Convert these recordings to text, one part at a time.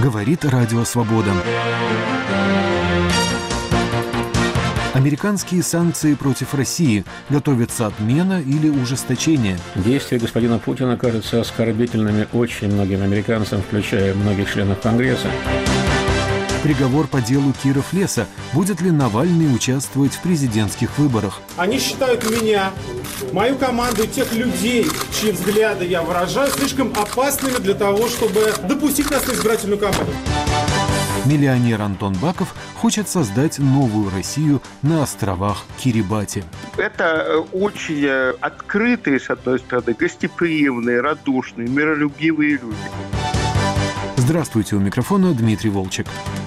Говорит Радио Свобода. Американские санкции против России. Готовится отмена или ужесточение? Действия господина Путина кажутся оскорбительными очень многим американцам, включая многих членов Конгресса. Приговор по делу Киров-Леса. Будет ли Навальный участвовать в президентских выборах? Они считают меня, мою команду и тех людей, чьи взгляды я выражаю, слишком опасными для того, чтобы допустить нас на избирательную кампанию. Миллионер Антон Баков хочет создать новую Россию на островах Кирибати. Это очень открытые, с одной стороны, гостеприимные, радушные, миролюбивые люди. Здравствуйте, у микрофона Дмитрий Волчек.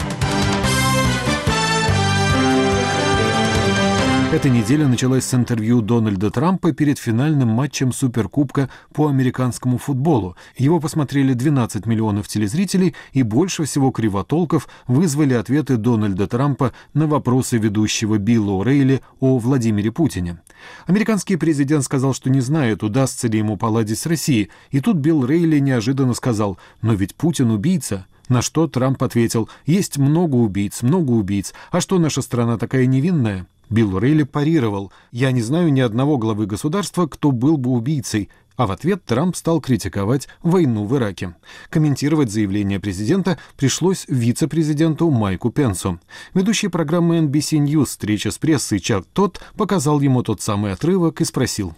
Эта неделя началась с интервью Дональда Трампа перед финальным матчем Суперкубка по американскому футболу. Его посмотрели 12 миллионов телезрителей, и больше всего кривотолков вызвали ответы Дональда Трампа на вопросы ведущего Билла О'Рейли о Владимире Путине. Американский президент сказал, что не знает, удастся ли ему поладить с Россией, и тут Билл О'Рейли неожиданно сказал: «Но ведь Путин убийца». На что Трамп ответил: «Есть много убийц, а что наша страна такая невинная?» Билл О'Рейли парировал: «Я не знаю ни одного главы государства, кто был бы убийцей». А в ответ Трамп стал критиковать войну в Ираке. Комментировать заявление президента пришлось вице-президенту Майку Пенсу. Ведущий программы NBC News «Встреча с прессой» Чак Тодд показал ему тот самый отрывок и спросил: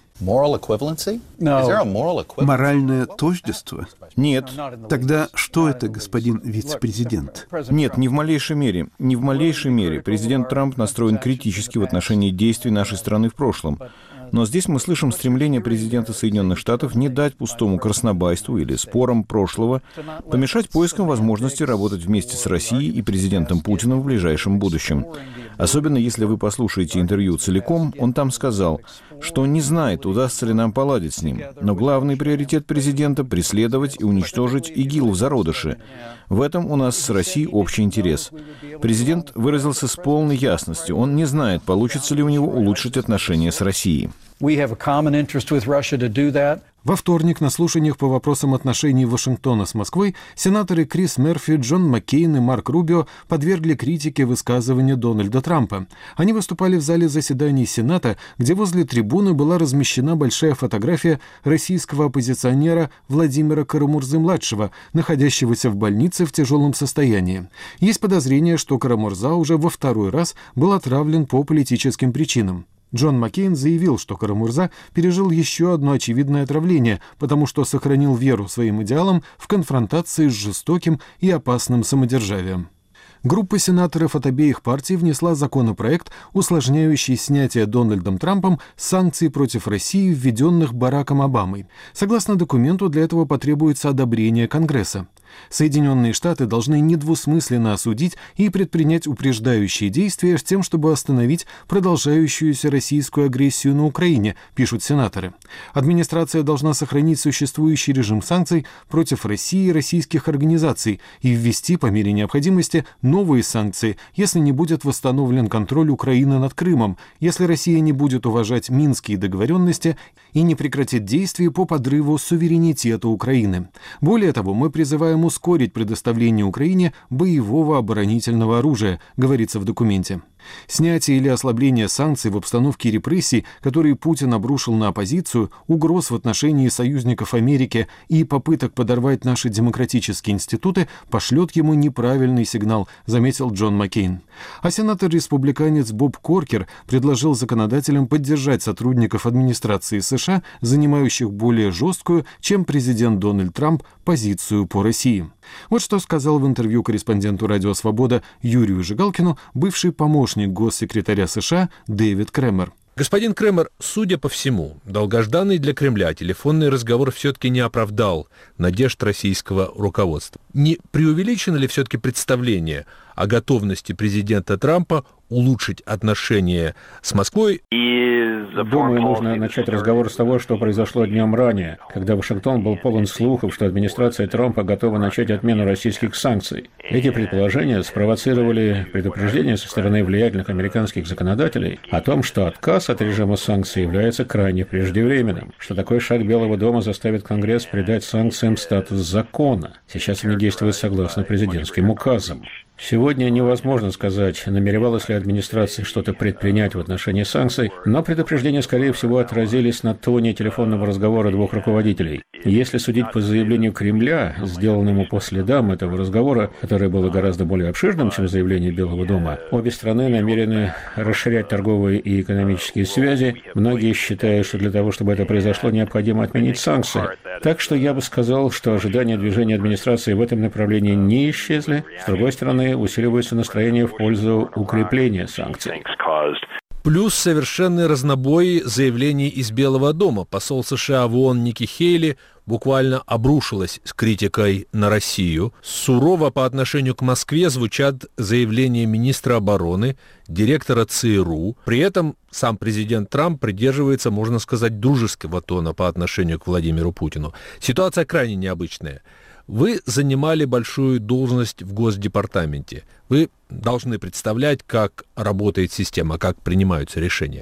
«Моральное тождество? Нет. Тогда что это, господин вице-президент?» Нет, ни в малейшей мере. Ни в малейшей мере. Президент Трамп настроен критически в отношении действий нашей страны в прошлом. Но здесь мы слышим стремление президента Соединенных Штатов не дать пустому краснобайству или спорам прошлого помешать поискам возможности работать вместе с Россией и президентом Путиным в ближайшем будущем. Особенно если вы послушаете интервью целиком, он там сказал, что не знает, удастся ли нам поладить с ним. Но главный приоритет президента — преследовать и уничтожить ИГИЛ в зародыше. В этом у нас с Россией общий интерес. Президент выразился с полной ясностью. Он не знает, получится ли у него улучшить отношения с Россией. Во вторник на слушаниях по вопросам отношений Вашингтона с Москвой сенаторы Крис Мерфи, Джон Маккейн и Марк Рубио подвергли критике высказывания Дональда Трампа. Они выступали в зале заседаний Сената, где возле трибуны была размещена большая фотография российского оппозиционера Владимира Карамурзы-младшего, находящегося в больнице в тяжелом состоянии. Есть подозрение, что Карамурза уже во второй раз был отравлен по политическим причинам. Джон Маккейн заявил, что Карамурза пережил еще одно очевидное отравление, потому что сохранил веру своим идеалам в конфронтации с жестоким и опасным самодержавием. Группа сенаторов от обеих партий внесла законопроект, усложняющий снятие Дональдом Трампом санкций против России, введенных Бараком Обамой. Согласно документу, для этого потребуется одобрение Конгресса. Соединенные Штаты должны недвусмысленно осудить и предпринять упреждающие действия с тем, чтобы остановить продолжающуюся российскую агрессию на Украине, пишут сенаторы. Администрация должна сохранить существующий режим санкций против России и российских организаций и ввести по мере необходимости новые санкции, если не будет восстановлен контроль Украины над Крымом, если Россия не будет уважать минские договоренности и не прекратит действия по подрыву суверенитета Украины. Более того, мы призываем ускорить предоставление Украине боевого оборонительного оружия, говорится в документе. Снятие или ослабление санкций в обстановке репрессий, которые Путин обрушил на оппозицию, угроз в отношении союзников Америки и попыток подорвать наши демократические институты пошлет ему неправильный сигнал, заметил Джон Маккейн. А сенатор-республиканец Боб Коркер предложил законодателям поддержать сотрудников администрации США, занимающих более жесткую, чем президент Дональд Трамп, позицию по России. Вот что сказал в интервью корреспонденту «Радио Свобода» Юрию Жигалкину бывший помощник госсекретаря США Дэвид Кремер. Господин Кремер, судя по всему, долгожданный для Кремля телефонный разговор все-таки не оправдал надежд российского руководства. Не преувеличено ли все-таки представление о готовности президента Трампа улучшить отношения с Москвой? Думаю, нужно начать разговор с того, что произошло днем ранее, когда Вашингтон был полон слухов, что администрация Трампа готова начать отмену российских санкций. Эти предположения спровоцировали предупреждение со стороны влиятельных американских законодателей о том, что отказ отказ от режима санкций является крайне преждевременным, что такой шаг Белого дома заставит Конгресс придать санкциям статус закона. Сейчас они действуют согласно президентским указам. Сегодня невозможно сказать, намеревалась ли администрация что-то предпринять в отношении санкций, но предупреждения, скорее всего, отразились на тоне телефонного разговора двух руководителей. Если судить по заявлению Кремля, сделанному по следам этого разговора, которое было гораздо более обширным, чем заявление Белого дома, обе страны намерены расширять торговые и экономические связи. Многие считают, что для того, чтобы это произошло, необходимо отменить санкции. Так что я бы сказал, что ожидания движения администрации в этом направлении не исчезли. С другой стороны, усиливается настроение в пользу укрепления санкций. Плюс совершенный разнобой заявлений из Белого дома. Посол США в ООН Ники Хейли буквально обрушилась с критикой на Россию. Сурово по отношению к Москве звучат заявления министра обороны, директора ЦРУ. При этом сам президент Трамп придерживается, можно сказать, дружеского тона по отношению к Владимиру Путину. Ситуация крайне необычная. Вы занимали большую должность в Госдепартаменте. Вы должны представлять, как работает система, как принимаются решения.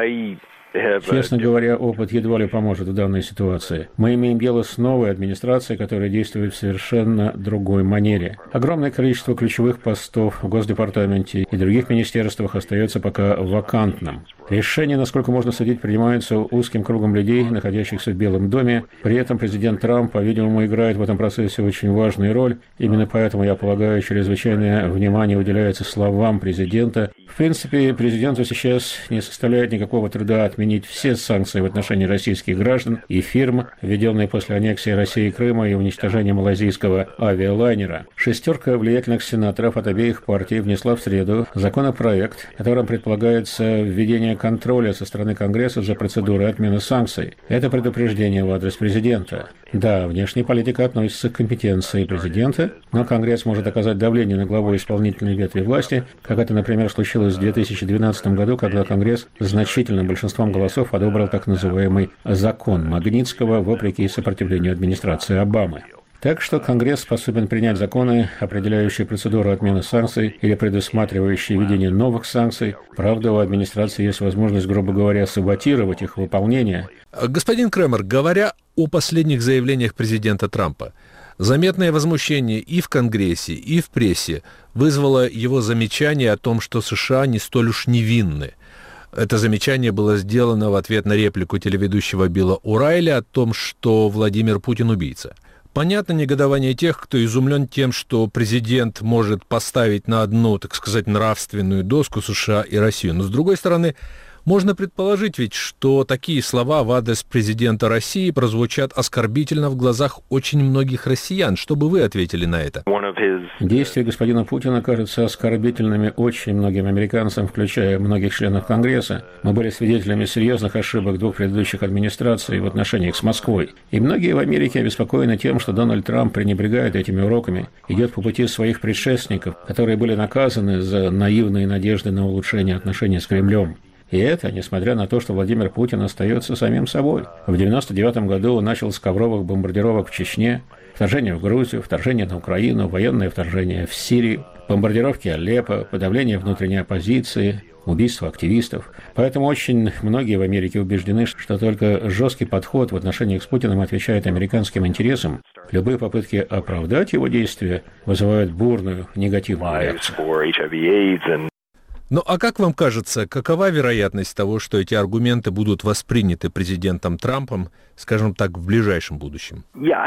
Честно говоря, опыт едва ли поможет в данной ситуации. Мы имеем дело с новой администрацией, которая действует в совершенно другой манере. Огромное количество ключевых постов в Госдепартаменте и других министерствах остается пока вакантным. Решения, насколько можно судить, принимаются узким кругом людей, находящихся в Белом доме. При этом президент Трамп, по-видимому, играет в этом процессе очень важную роль. Именно поэтому, я полагаю, чрезвычайное внимание уделяется словам президента. В принципе, президенту сейчас не составляет никакого труда отменить все санкции в отношении российских граждан и фирм, введенные после аннексии России Крыма и уничтожения малайзийского авиалайнера. Шестерка влиятельных сенаторов от обеих партий внесла в среду законопроект, которым предполагается введение контроля со стороны Конгресса за процедурой отмены санкций. Это предупреждение в адрес президента. Да, внешняя политика относится к компетенции президента, но Конгресс может оказать давление на главу исполнительной ветви власти, как это, например, случилось в 2012 году, когда Конгресс значительным большинством голосов одобрил так называемый «закон Магнитского» вопреки сопротивлению администрации Обамы. Так что Конгресс способен принять законы, определяющие процедуру отмены санкций или предусматривающие введение новых санкций. Правда, у администрации есть возможность, грубо говоря, саботировать их выполнение. Господин Кремер, говоря о последних заявлениях президента Трампа, заметное возмущение и в Конгрессе, и в прессе вызвало его замечание о том, что США не столь уж невинны. Это замечание было сделано в ответ на реплику телеведущего Билла О'Райли о том, что Владимир Путин убийца. Понятно негодование тех, кто изумлен тем, что президент может поставить на одну, так сказать, нравственную доску США и Россию. Но, с другой стороны, можно предположить ведь, что такие слова в адрес президента России прозвучат оскорбительно в глазах очень многих россиян. Что бы вы ответили на это? Действия господина Путина кажутся оскорбительными очень многим американцам, включая многих членов Конгресса. Мы были свидетелями серьезных ошибок двух предыдущих администраций в отношениях с Москвой. И многие в Америке обеспокоены тем, что Дональд Трамп пренебрегает этими уроками, идет по пути своих предшественников, которые были наказаны за наивные надежды на улучшение отношений с Кремлем. И это, несмотря на то, что Владимир Путин остается самим собой. В 1999 году он начал с ковровых бомбардировок в Чечне, вторжение в Грузию, вторжение на Украину, военное вторжение в Сирию, бомбардировки Алеппо, подавление внутренней оппозиции, убийство активистов. Поэтому очень многие в Америке убеждены, что только жесткий подход в отношениях с Путиным отвечает американским интересам. Любые попытки оправдать его действия вызывают бурную негативную реакцию. Ну а как вам кажется, какова вероятность того, что эти аргументы будут восприняты президентом Трампом, скажем так, в ближайшем будущем?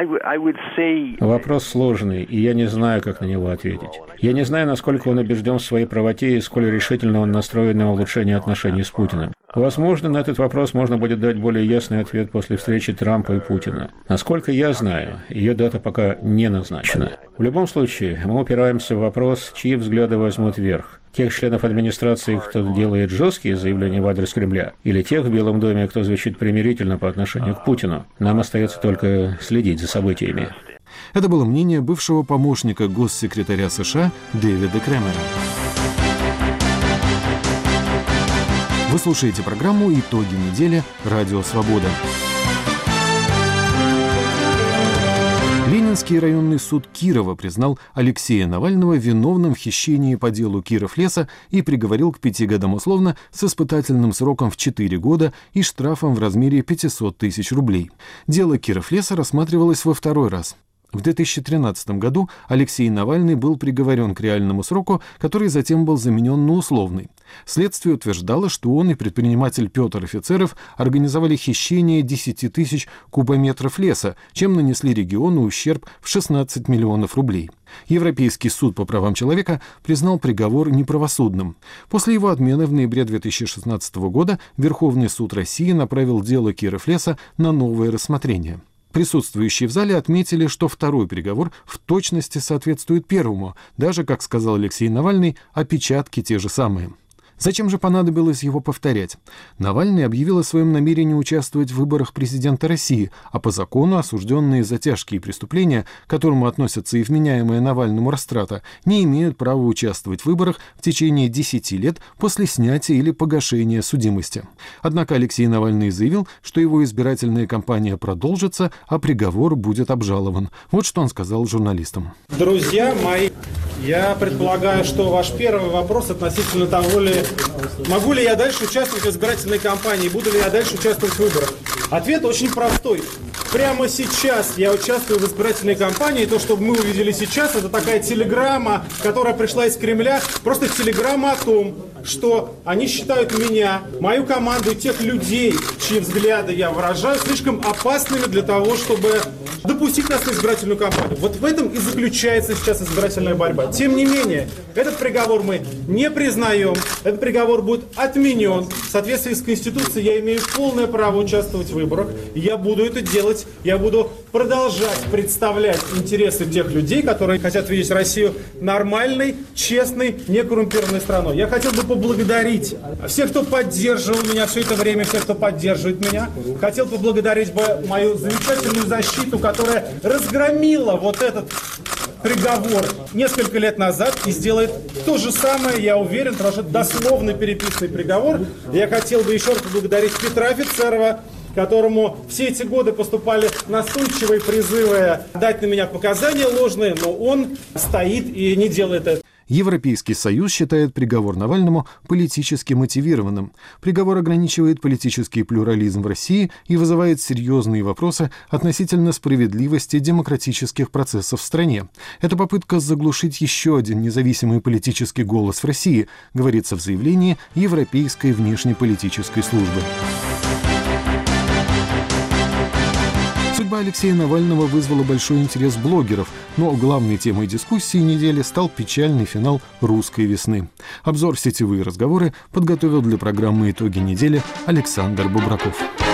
Вопрос сложный, и я не знаю, как на него ответить. Я не знаю, насколько он убежден в своей правоте и сколь решительно он настроен на улучшение отношений с Путиным. Возможно, на этот вопрос можно будет дать более ясный ответ после встречи Трампа и Путина. Насколько я знаю, ее дата пока не назначена. В любом случае, мы упираемся в вопрос, чьи взгляды возьмут верх. Тех членов администрации, кто делает жесткие заявления в адрес Кремля, или тех в Белом доме, кто звучит примирительно по отношению к Путину. Нам остается только следить за событиями. Это было мнение бывшего помощника госсекретаря США Дэвида Кремера. Вы слушаете программу «Итоги недели. Радио Свобода». Ленинский районный суд Кирова признал Алексея Навального виновным в хищении по делу Киров-леса и приговорил к 5 годам условно с испытательным сроком в 4 года и штрафом в размере 500 тысяч рублей. Дело Киров-леса рассматривалось во второй раз. В 2013 году Алексей Навальный был приговорен к реальному сроку, который затем был заменен на условный. Следствие утверждало, что он и предприниматель Петр Офицеров организовали хищение 10 тысяч кубометров леса, чем нанесли региону ущерб в 16 миллионов рублей. Европейский суд по правам человека признал приговор неправосудным. После его отмены в ноябре 2016 года Верховный суд России направил дело Киров-леса на новое рассмотрение. Присутствующие в зале отметили, что второй приговор в точности соответствует первому, даже, как сказал Алексей Навальный, опечатки те же самые. Зачем же понадобилось его повторять? Навальный объявил о своем намерении участвовать в выборах президента России, а по закону осужденные за тяжкие преступления, к которому относятся и вменяемая Навальному растрата, не имеют права участвовать в выборах в течение 10 лет после снятия или погашения судимости. Однако Алексей Навальный заявил, что его избирательная кампания продолжится, а приговор будет обжалован. Вот что он сказал журналистам. Друзья мои, я предполагаю, что ваш первый вопрос относительно того, могу ли я дальше участвовать в избирательной кампании, буду ли я дальше участвовать в выборах. Ответ очень простой. Прямо сейчас я участвую в избирательной кампании. То, что мы увидели сейчас, это такая телеграмма, которая пришла из Кремля. Просто телеграмма о том, что они считают меня, мою команду и тех людей, чьи взгляды я выражаю, слишком опасными для того, чтобы допустить нас на избирательную кампанию. Вот в этом и заключается сейчас избирательная борьба. Тем не менее, этот приговор мы не признаем. Этот приговор будет отменен. В соответствии с Конституцией я имею полное право участвовать в выборах. И я буду это делать. Я буду продолжать представлять интересы тех людей, которые хотят видеть Россию нормальной, честной, некоррумпированной страной. Я хотел бы поблагодарить всех, кто поддерживал меня все это время, всех, кто поддерживает меня. Хотел поблагодарить мою замечательную защиту, которая разгромила вот этот приговор несколько лет назад и сделает то же самое, я уверен, потому что дословно переписанный приговор. Я хотел бы еще раз поблагодарить Петра Офицерова, которому все эти годы поступали настойчивые призывы дать на меня показания ложные, но он стоит и не делает это. Европейский Союз считает приговор Навальному политически мотивированным. Приговор ограничивает политический плюрализм в России и вызывает серьезные вопросы относительно справедливости демократических процессов в стране. Это попытка заглушить еще один независимый политический голос в России, говорится в заявлении Европейской внешнеполитической службы. Судьба Алексея Навального вызвала большой интерес блогеров, но главной темой дискуссии недели стал печальный финал «Русской весны». Обзор «Сетевые разговоры» подготовил для программы «Итоги недели» Александр Бубраков.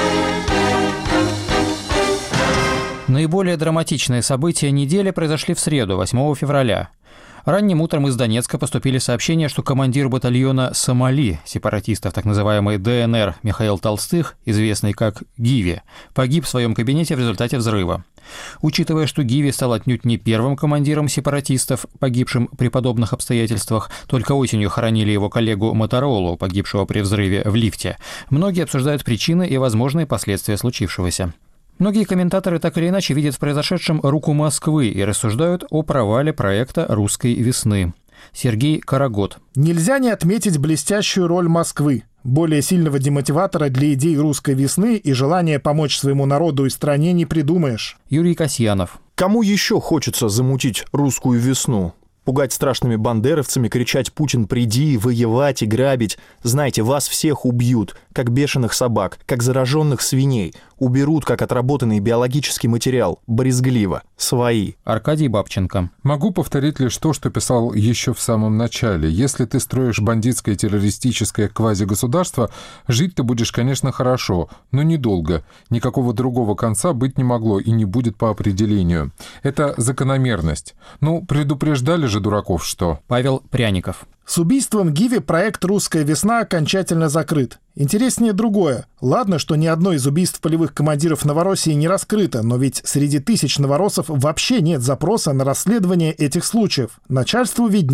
Наиболее драматичные события недели произошли в среду, 8 февраля. Ранним утром из Донецка поступили сообщения, что командир батальона «Сомали» сепаратистов так называемой ДНР Михаил Толстых, известный как Гиви, погиб в своем кабинете в результате взрыва. Учитывая, что Гиви стал отнюдь не первым командиром сепаратистов, погибшим при подобных обстоятельствах, только осенью хоронили его коллегу Моторолу, погибшего при взрыве в лифте, многие обсуждают причины и возможные последствия случившегося. Многие комментаторы так или иначе видят в произошедшем руку Москвы и рассуждают о провале проекта «Русской весны». Сергей Карагод. Нельзя не отметить блестящую роль Москвы, более сильного демотиватора для идей «Русской весны» и желания помочь своему народу и стране не придумаешь. Юрий Касьянов. Кому еще хочется замутить «Русскую весну»? Пугать страшными бандеровцами, кричать «Путин, приди», воевать и грабить. Знаете, вас всех убьют, как бешеных собак, как зараженных свиней. Уберут, как отработанный биологический материал. Брезгливо. Свои. Аркадий Бабченко. Могу повторить лишь то, что писал еще в самом начале. Если ты строишь бандитское террористическое квазигосударство, жить ты будешь, конечно, хорошо, но недолго. Никакого другого конца быть не могло и не будет по определению. Это закономерность. Ну, предупреждали же дураков, что... Павел Пряников. С убийством Гиви проект «Русская весна» окончательно закрыт. Интереснее другое. Ладно, что ни одно из убийств полевых командиров Новороссии не раскрыто, но ведь среди тысяч новороссов вообще нет запроса на расследование этих случаев. Начальству виднее.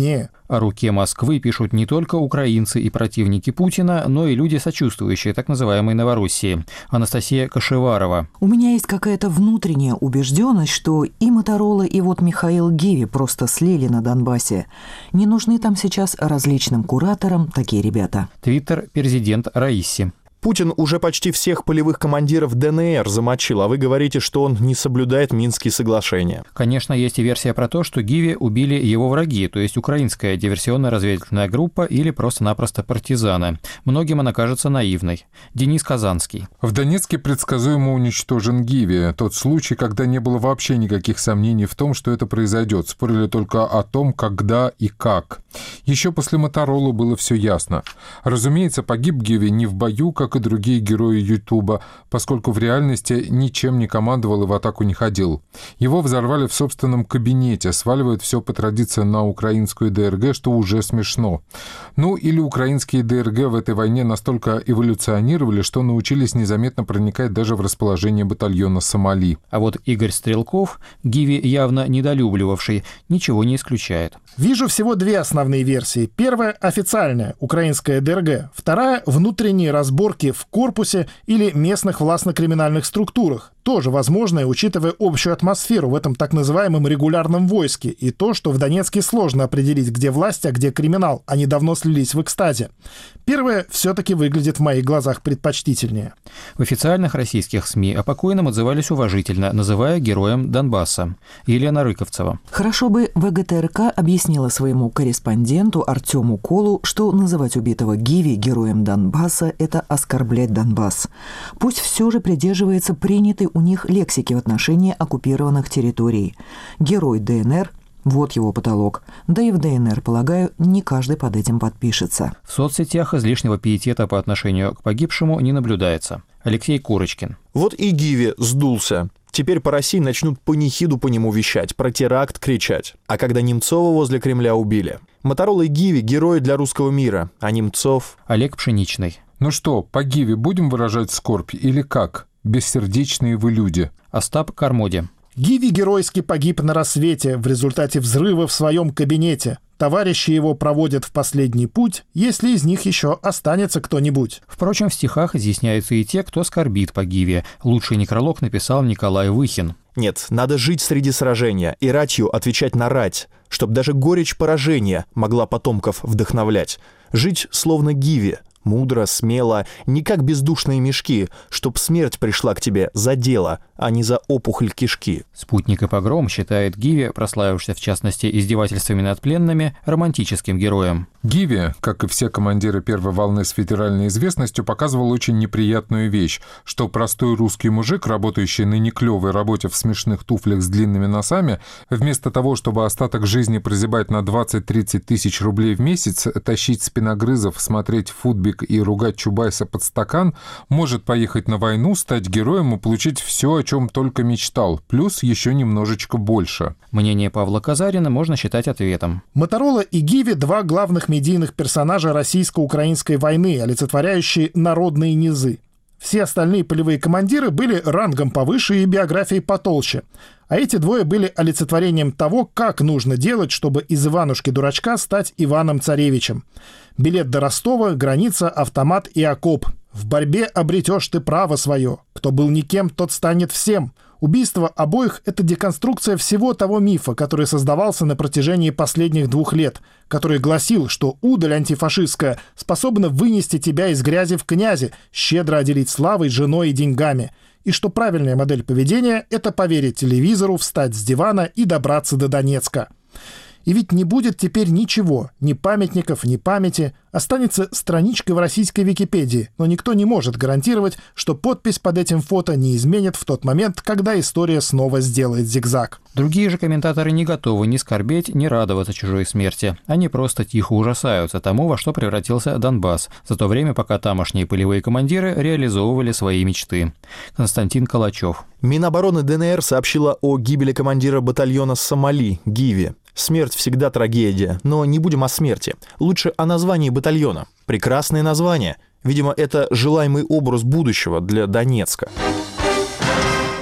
О руке Москвы пишут не только украинцы и противники Путина, но и люди, сочувствующие так называемой Новороссии. Анастасия Кашеварова. У меня есть какая-то внутренняя убежденность, что и Моторола, и вот Михаил Гиви просто слили на Донбассе. Не нужны там сейчас различным кураторам такие ребята. Твиттер президент Раиси. Путин уже почти всех полевых командиров ДНР замочил, а вы говорите, что он не соблюдает Минские соглашения. Конечно, есть и версия про то, что Гиви убили его враги, то есть украинская диверсионно-разведывательная группа или просто-напросто партизаны. Многим она кажется наивной. Денис Казанский. В Донецке предсказуемо уничтожен Гиви. Тот случай, когда не было вообще никаких сомнений в том, что это произойдет. Спорили только о том, когда и как. Еще после Моторолы было все ясно. Разумеется, погиб Гиви не в бою, как и другие герои Ютуба, поскольку в реальности ничем не командовал и в атаку не ходил. Его взорвали в собственном кабинете, сваливают все по традиции на украинскую ДРГ, что уже смешно. Ну, или украинские ДРГ в этой войне настолько эволюционировали, что научились незаметно проникать даже в расположение батальона Сомали. А вот Игорь Стрелков, Гиви явно недолюбливавший, ничего не исключает. Вижу всего две основные версии. Первая – официальная, украинская ДРГ. Вторая – внутренние разборки в корпусе или местных властно-криминальных структурах. Тоже возможное, учитывая общую атмосферу в этом так называемом регулярном войске и то, что в Донецке сложно определить, где власть, а где криминал. Они давно слились в экстазе. Первое все-таки выглядит в моих глазах предпочтительнее. В официальных российских СМИ о покойном отзывались уважительно, называя героем Донбасса. Елена Рыковцева. Хорошо бы ВГТРК объяснила своему корреспонденту Артему Колу, что называть убитого Гиви героем Донбасса – это оскорблять Донбасс. Пусть все же придерживается принятой у них лексики в отношении оккупированных территорий. Герой ДНР – вот его потолок. Да и в ДНР, полагаю, не каждый под этим подпишется. В соцсетях излишнего пиетета по отношению к погибшему не наблюдается. Алексей Курочкин. Вот и Гиви сдулся. Теперь по России начнут панихиду по нему вещать, про теракт кричать. А когда Немцова возле Кремля убили? Моторола и Гиви – герои для русского мира, а Немцов… Олег Пшеничный. Ну что, по Гиви будем выражать скорбь или как? Бессердечные вы люди. Остап Кармоди. Гиви геройски погиб на рассвете в результате взрыва в своем кабинете. Товарищи его проводят в последний путь, если из них еще останется кто-нибудь. Впрочем, в стихах изъясняются и те, кто скорбит по Гиве. Лучший некролог написал Николай Выхин. Нет, надо жить среди сражения и ратью отвечать на рать, чтобы даже горечь поражения могла потомков вдохновлять. Жить словно Гиви. Мудро, смело, не как бездушные мешки, чтоб смерть пришла к тебе за дело, а не за опухоль кишки. «Спутник и погром» считает Гиви, прославившийся в частности издевательствами над пленными, романтическим героем. Гиви, как и все командиры первой волны с федеральной известностью, показывал очень неприятную вещь, что простой русский мужик, работающий на неклевой работе в смешных туфлях с длинными носами, вместо того, чтобы остаток жизни прозябать на 20-30 тысяч рублей в месяц, тащить спиногрызов, смотреть футбик и ругать Чубайса под стакан, может поехать на войну, стать героем и получить все, о чем только мечтал, плюс еще немножечко больше. Мнение Павла Казарина можно считать ответом. Моторола и Гиви – два главных медийных персонажа российско-украинской войны, олицетворяющие народные низы. Все остальные полевые командиры были рангом повыше и биографией потолще. А эти двое были олицетворением того, как нужно делать, чтобы из Иванушки-дурачка стать Иваном-царевичем. Билет до Ростова, граница, автомат и окоп. В борьбе обретешь ты право свое. Кто был никем, тот станет всем. Убийство обоих – это деконструкция всего того мифа, который создавался на протяжении последних 2 лет, который гласил, что удаль антифашистская способна вынести тебя из грязи в князи, щедро отделить славой, женой и деньгами, и что правильная модель поведения – это поверить телевизору, встать с дивана и добраться до Донецка. И ведь не будет теперь ничего, ни памятников, ни памяти. Останется страничка в российской Википедии, но никто не может гарантировать, что подпись под этим фото не изменит в тот момент, когда история снова сделает зигзаг. Другие же комментаторы не готовы ни скорбеть, ни радоваться чужой смерти. Они просто тихо ужасаются тому, во что превратился Донбасс, за то время, пока тамошние полевые командиры реализовывали свои мечты. Константин Калачев. Минобороны ДНР сообщила о гибели командира батальона Сомали, Гиви. Смерть всегда трагедия, но не будем о смерти. Лучше о названии батальона. Прекрасное название. Видимо, это желаемый образ будущего для Донецка.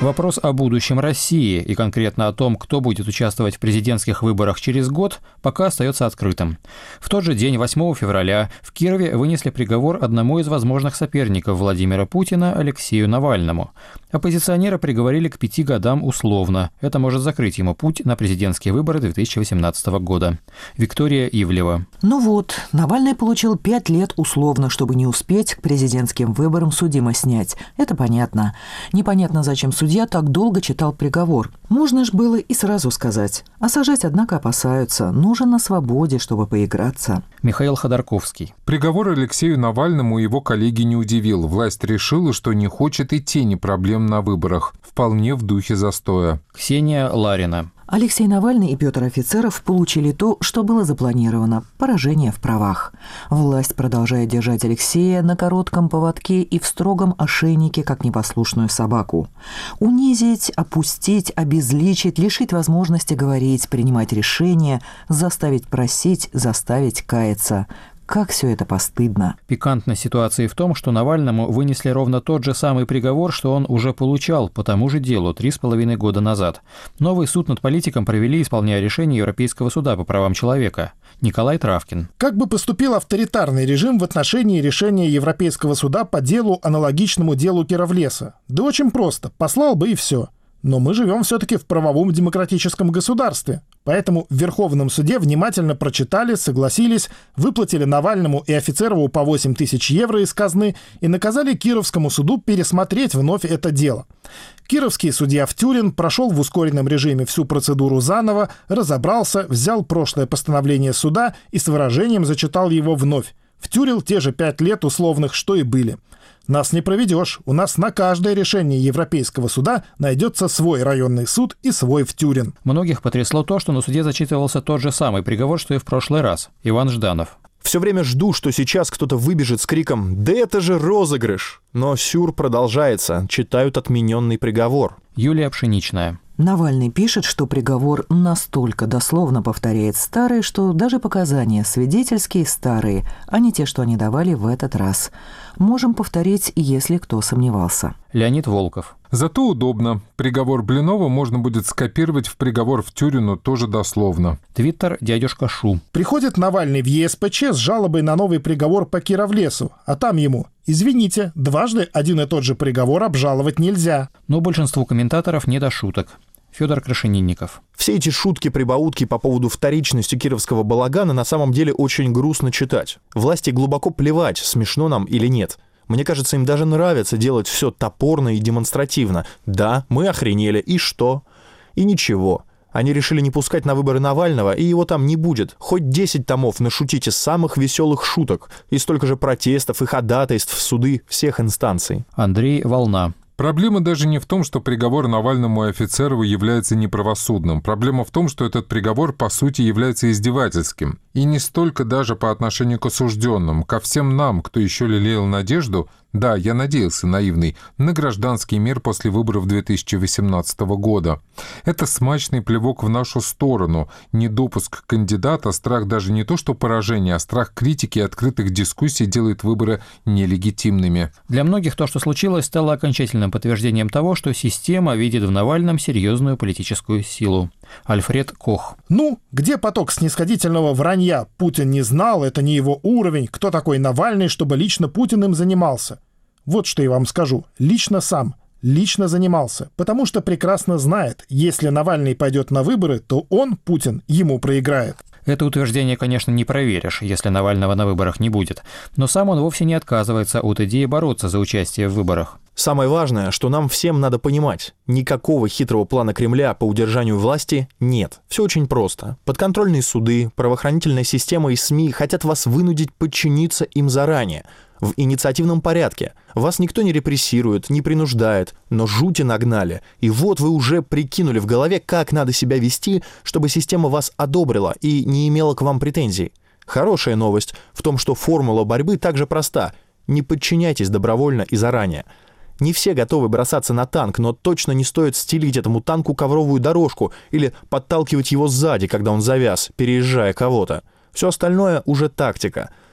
Вопрос о будущем России и конкретно о том, кто будет участвовать в президентских выборах через год, пока остается открытым. В тот же день, 8 февраля, в Кирове вынесли приговор одному из возможных соперников Владимира Путина, Алексею Навальному. Оппозиционера приговорили к 5 годам условно. Это может закрыть ему путь на президентские выборы 2018 года. Виктория Ивлева. Ну вот, Навальный получил 5 лет условно, чтобы не успеть к президентским выборам судимость снять. Это понятно. Непонятно, зачем судья так долго читал приговор. Можно ж было и сразу сказать. А сажать, однако, опасаются. Нужен на свободе, чтобы поиграться. Михаил Ходорковский. Приговор Алексею Навальному его коллеги не удивил. Власть решила, что не хочет и тени проблем на выборах. Вполне в духе застоя. Ксения Ларина. Алексей Навальный и Петр Офицеров получили то, что было запланировано – поражение в правах. Власть продолжает держать Алексея на коротком поводке и в строгом ошейнике, как непослушную собаку. Унизить, опустить, обезличить, лишить возможности говорить, принимать решения, заставить просить, заставить каяться – как все это постыдно. Пикантность ситуации в том, что Навальному вынесли ровно тот же самый приговор, что он уже получал по тому же делу 3,5 года назад. Новый суд над политиком провели, исполняя решение Европейского суда по правам человека. Николай Травкин. Как бы поступил авторитарный режим в отношении решения Европейского суда по делу, аналогичному делу Кировлеса? Да очень просто. Послал бы и все. Но мы живем все-таки в правовом демократическом государстве. Поэтому в Верховном суде внимательно прочитали, согласились, выплатили Навальному и Офицерову по 8 тысяч евро из казны и наказали Кировскому суду пересмотреть вновь это дело. Кировский судья Втюрин прошел в ускоренном режиме всю процедуру заново, разобрался, взял прошлое постановление суда и с выражением зачитал его вновь. Втюрил те же 5 лет условных, что и были. Нас не проведешь. У нас на каждое решение Европейского суда найдется свой районный суд и свой Втюрин. Многих потрясло то, что на суде зачитывался тот же самый приговор, что и в прошлый раз. Иван Жданов. Все время жду, что сейчас кто-то выбежит с криком «Да это же розыгрыш!». Но сюр продолжается. Читают отмененный приговор. Юлия Пшеничная. Навальный пишет, что приговор настолько дословно повторяет старые, что даже показания свидетельские старые, а не те, что они давали в этот раз. Можем повторить, если кто сомневался. Леонид Волков. Зато удобно. Приговор Блинова можно будет скопировать в приговор Втюрину тоже дословно. Твиттер «Дядюшка Шу». Приходит Навальный в ЕСПЧ с жалобой на новый приговор по Кировлесу, а там ему: извините, дважды один и тот же приговор обжаловать нельзя. Но большинству комментаторов не до шуток. Федор Крашенинников. Все эти шутки-прибаутки по поводу вторичности кировского балагана на самом деле очень грустно читать. Власти глубоко плевать, смешно нам или нет. Мне кажется, им даже нравится делать все топорно и демонстративно. Да, мы охренели, и что? И ничего. Они решили не пускать на выборы Навального, и его там не будет. Хоть 10 томов нашутите самых веселых шуток, и столько же протестов и ходатайств в суды всех инстанций. Андрей Волна. Проблема даже не в том, что приговор Навальному и Офицерову является неправосудным. Проблема в том, что этот приговор, по сути, является издевательским. И не столько даже по отношению к осужденным, ко всем нам, кто еще лелеял надежду, да, я надеялся, наивный, на гражданский мир после выборов 2018 года. Это смачный плевок в нашу сторону. Недопуск кандидата, страх даже не то что поражения, а страх критики и открытых дискуссий делает выборы нелегитимными. Для многих то, что случилось, стало окончательным подтверждением того, что система видит в Навальном серьезную политическую силу. Альфред Кох. Ну, где поток снисходительного вранья? Путин не знал, это не его уровень. Кто такой Навальный, чтобы лично Путин им занимался? Вот что я вам скажу. Лично сам. Лично занимался. Потому что прекрасно знает, если Навальный пойдет на выборы, то он, Путин, ему проиграет. Это утверждение, конечно, не проверишь, если Навального на выборах не будет. Но сам он вовсе не отказывается от идеи бороться за участие в выборах. Самое важное, что нам всем надо понимать. Никакого хитрого плана Кремля по удержанию власти нет. Все очень просто. Подконтрольные суды, правоохранительная система и СМИ хотят вас вынудить подчиниться им заранее. В инициативном порядке. Вас никто не репрессирует, не принуждает, но жути нагнали. И вот вы уже прикинули в голове, как надо себя вести, чтобы система вас одобрила и не имела к вам претензий. Хорошая новость в том, что формула борьбы также проста. Не подчиняйтесь добровольно и заранее. Не все готовы бросаться на танк, но точно не стоит стелить этому танку ковровую дорожку или подталкивать его сзади, когда он завяз, переезжая кого-то. Все остальное уже тактика.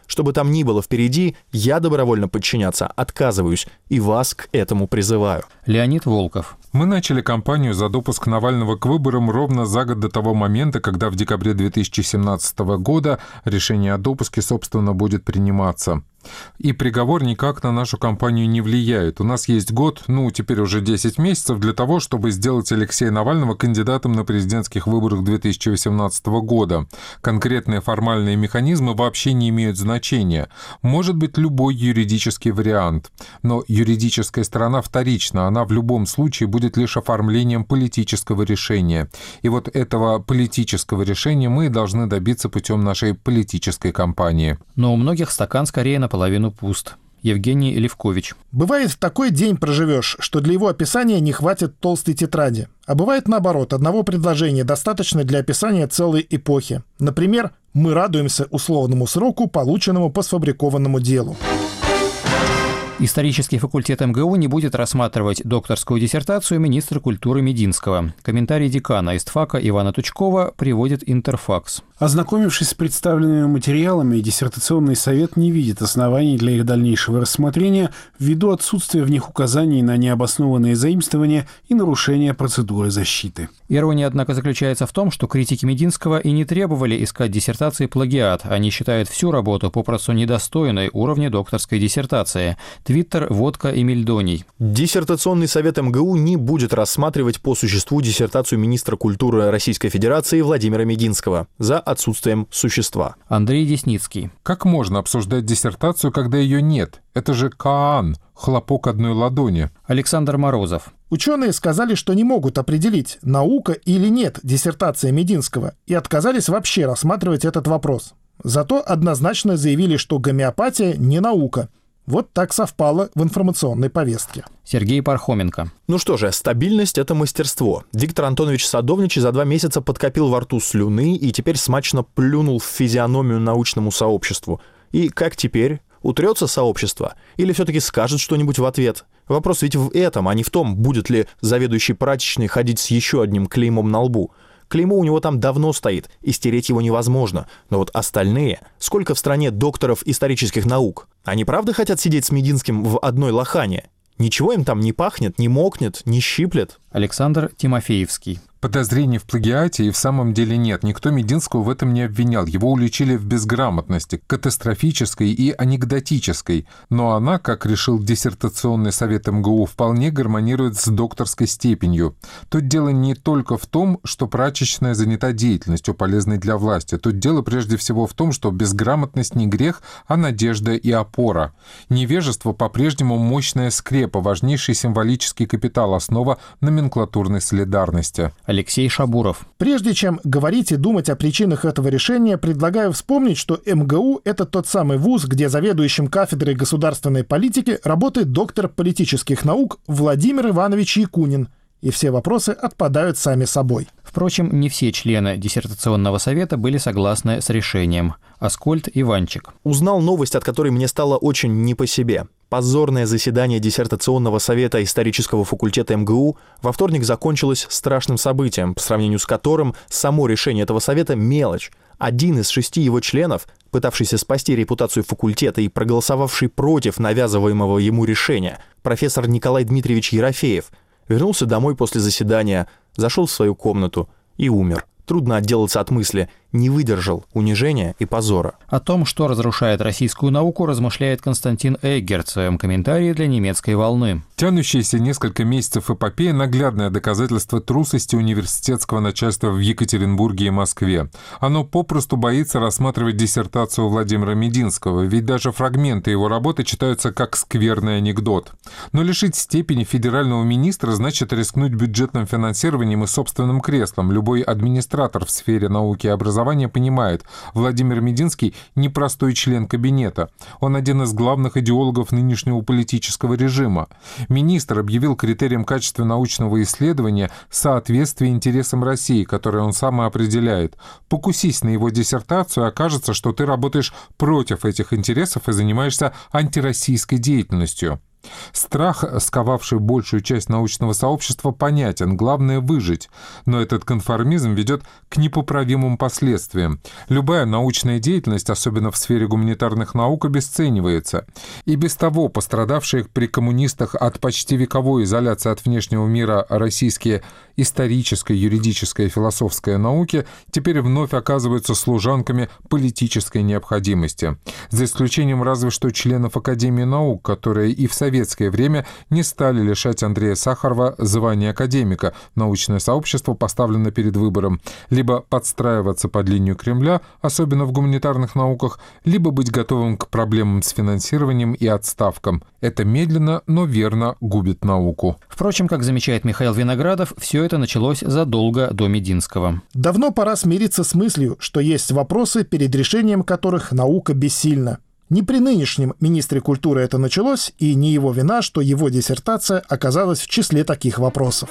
Что бы там ни было впереди, я добровольно подчиняться отказываюсь и вас к этому призываю. Леонид Волков. Мы начали кампанию за допуск Навального к выборам ровно за год до того момента, когда в декабре 2017 года решение о допуске, собственно, будет приниматься. И приговор никак на нашу кампанию не влияет. У нас есть год, теперь уже 10 месяцев для того, чтобы сделать Алексея Навального кандидатом на президентских выборах 2018 года. Конкретные формальные механизмы вообще не имеют значения. Может быть любой юридический вариант. Но юридическая сторона вторична. Она в любом случае будет лишь оформлением политического решения. И вот этого политического решения мы должны добиться путем нашей политической кампании. Но у многих стакан скорее наполовину пуст. Евгений Левкович. Бывает, такой день проживешь, что для его описания не хватит толстой тетради. А бывает наоборот, одного предложения достаточно для описания целой эпохи. Например, мы радуемся условному сроку, полученному по сфабрикованному делу. Исторический факультет МГУ не будет рассматривать докторскую диссертацию министра культуры Мединского. Комментарий декана ИСТФАКа Ивана Тучкова приводит Интерфакс. Ознакомившись с представленными материалами, диссертационный совет не видит оснований для их дальнейшего рассмотрения ввиду отсутствия в них указаний на необоснованные заимствования и нарушения процедуры защиты. Ирония, однако, заключается в том, что критики Мединского и не требовали искать диссертации плагиат. Они считают всю работу попросту недостойной уровня докторской диссертации. Твиттер, водка и мельдоний. Диссертационный совет МГУ не будет рассматривать по существу диссертацию министра культуры Российской Федерации Владимира Мединского за отсутствием существа. Андрей Десницкий. Как можно обсуждать диссертацию, когда ее нет? Это же Каан, хлопок одной ладони. Александр Морозов. Ученые сказали, что не могут определить, наука или нет диссертация Мединского, и отказались вообще рассматривать этот вопрос. Зато однозначно заявили, что гомеопатия не наука. Вот так совпало в информационной повестке. Сергей Пархоменко. Ну что же, стабильность — это мастерство. Виктор Антонович Садовничий за 2 месяца подкопил во рту слюны и теперь смачно плюнул в физиономию научному сообществу. И как теперь? Утрется сообщество? Или все-таки скажет что-нибудь в ответ? Вопрос ведь в этом, а не в том, будет ли заведующий прачечной ходить с еще одним клеймом на лбу. Клеймо у него там давно стоит, и стереть его невозможно. Но вот остальные... Сколько в стране докторов исторических наук? Они правда хотят сидеть с Мединским в одной лохане? Ничего им там не пахнет, не мокнет, не щиплет? Александр Тимофеевский. Подозрений в плагиате и в самом деле нет. Никто Мединского в этом не обвинял. Его уличили в безграмотности, катастрофической и анекдотической. Но она, как решил диссертационный совет МГУ, вполне гармонирует с докторской степенью. Тут дело не только в том, что прачечная занята деятельностью, полезной для власти. Тут дело прежде всего в том, что безграмотность не грех, а надежда и опора. Невежество по-прежнему мощная скрепа, важнейший символический капитал, основа номенклатурной солидарности. Алексей Шабуров. Прежде чем говорить и думать о причинах этого решения, предлагаю вспомнить, что МГУ — это тот самый вуз, где заведующим кафедрой государственной политики работает доктор политических наук Владимир Иванович Якунин. И все вопросы отпадают сами собой. Впрочем, не все члены диссертационного совета были согласны с решением. Аскольд Иванчик. Узнал новость, от которой мне стало очень не по себе. Позорное заседание диссертационного совета исторического факультета МГУ во вторник закончилось страшным событием, по сравнению с которым само решение этого совета — мелочь. Один из 6 его членов, пытавшийся спасти репутацию факультета и проголосовавший против навязываемого ему решения, профессор Николай Дмитриевич Ерофеев, вернулся домой после заседания, зашел в свою комнату и умер. Трудно отделаться от мысли, не выдержал унижения и позора. О том, что разрушает российскую науку, размышляет Константин Эггерт в своем комментарии для «Немецкой волны». Тянущиеся несколько месяцев эпопея – наглядное доказательство трусости университетского начальства в Екатеринбурге и Москве. Оно попросту боится рассматривать диссертацию Владимира Мединского, ведь даже фрагменты его работы читаются как скверный анекдот. Но лишить степени федерального министра значит рискнуть бюджетным финансированием и собственным креслом. Любой администратор в сфере науки и образования понимает, Владимир Мединский – непростой член кабинета. Он один из главных идеологов нынешнего политического режима. Министр объявил критерием качества научного исследования соответствие интересам России, которые он сам и определяет. Покусись на его диссертацию, окажется, что ты работаешь против этих интересов и занимаешься антироссийской деятельностью. Страх, сковавший большую часть научного сообщества, понятен. Главное — выжить. Но этот конформизм ведет к непоправимым последствиям. Любая научная деятельность, особенно в сфере гуманитарных наук, обесценивается. И без того пострадавшие при коммунистах от почти вековой изоляции от внешнего мира российские историческая, юридическая и философская науки теперь вновь оказываются служанками политической необходимости. За исключением разве что членов Академии наук, которые и в советское время не стали лишать Андрея Сахарова звания академика. Научное сообщество поставлено перед выбором: либо подстраиваться под линию Кремля, особенно в гуманитарных науках, либо быть готовым к проблемам с финансированием и отставкам. Это медленно, но верно губит науку. Впрочем, как замечает Михаил Виноградов, все это началось задолго до Мединского. Давно пора смириться с мыслью, что есть вопросы, перед решением которых наука бессильна. Не при нынешнем министре культуры это началось, и не его вина, что его диссертация оказалась в числе таких вопросов.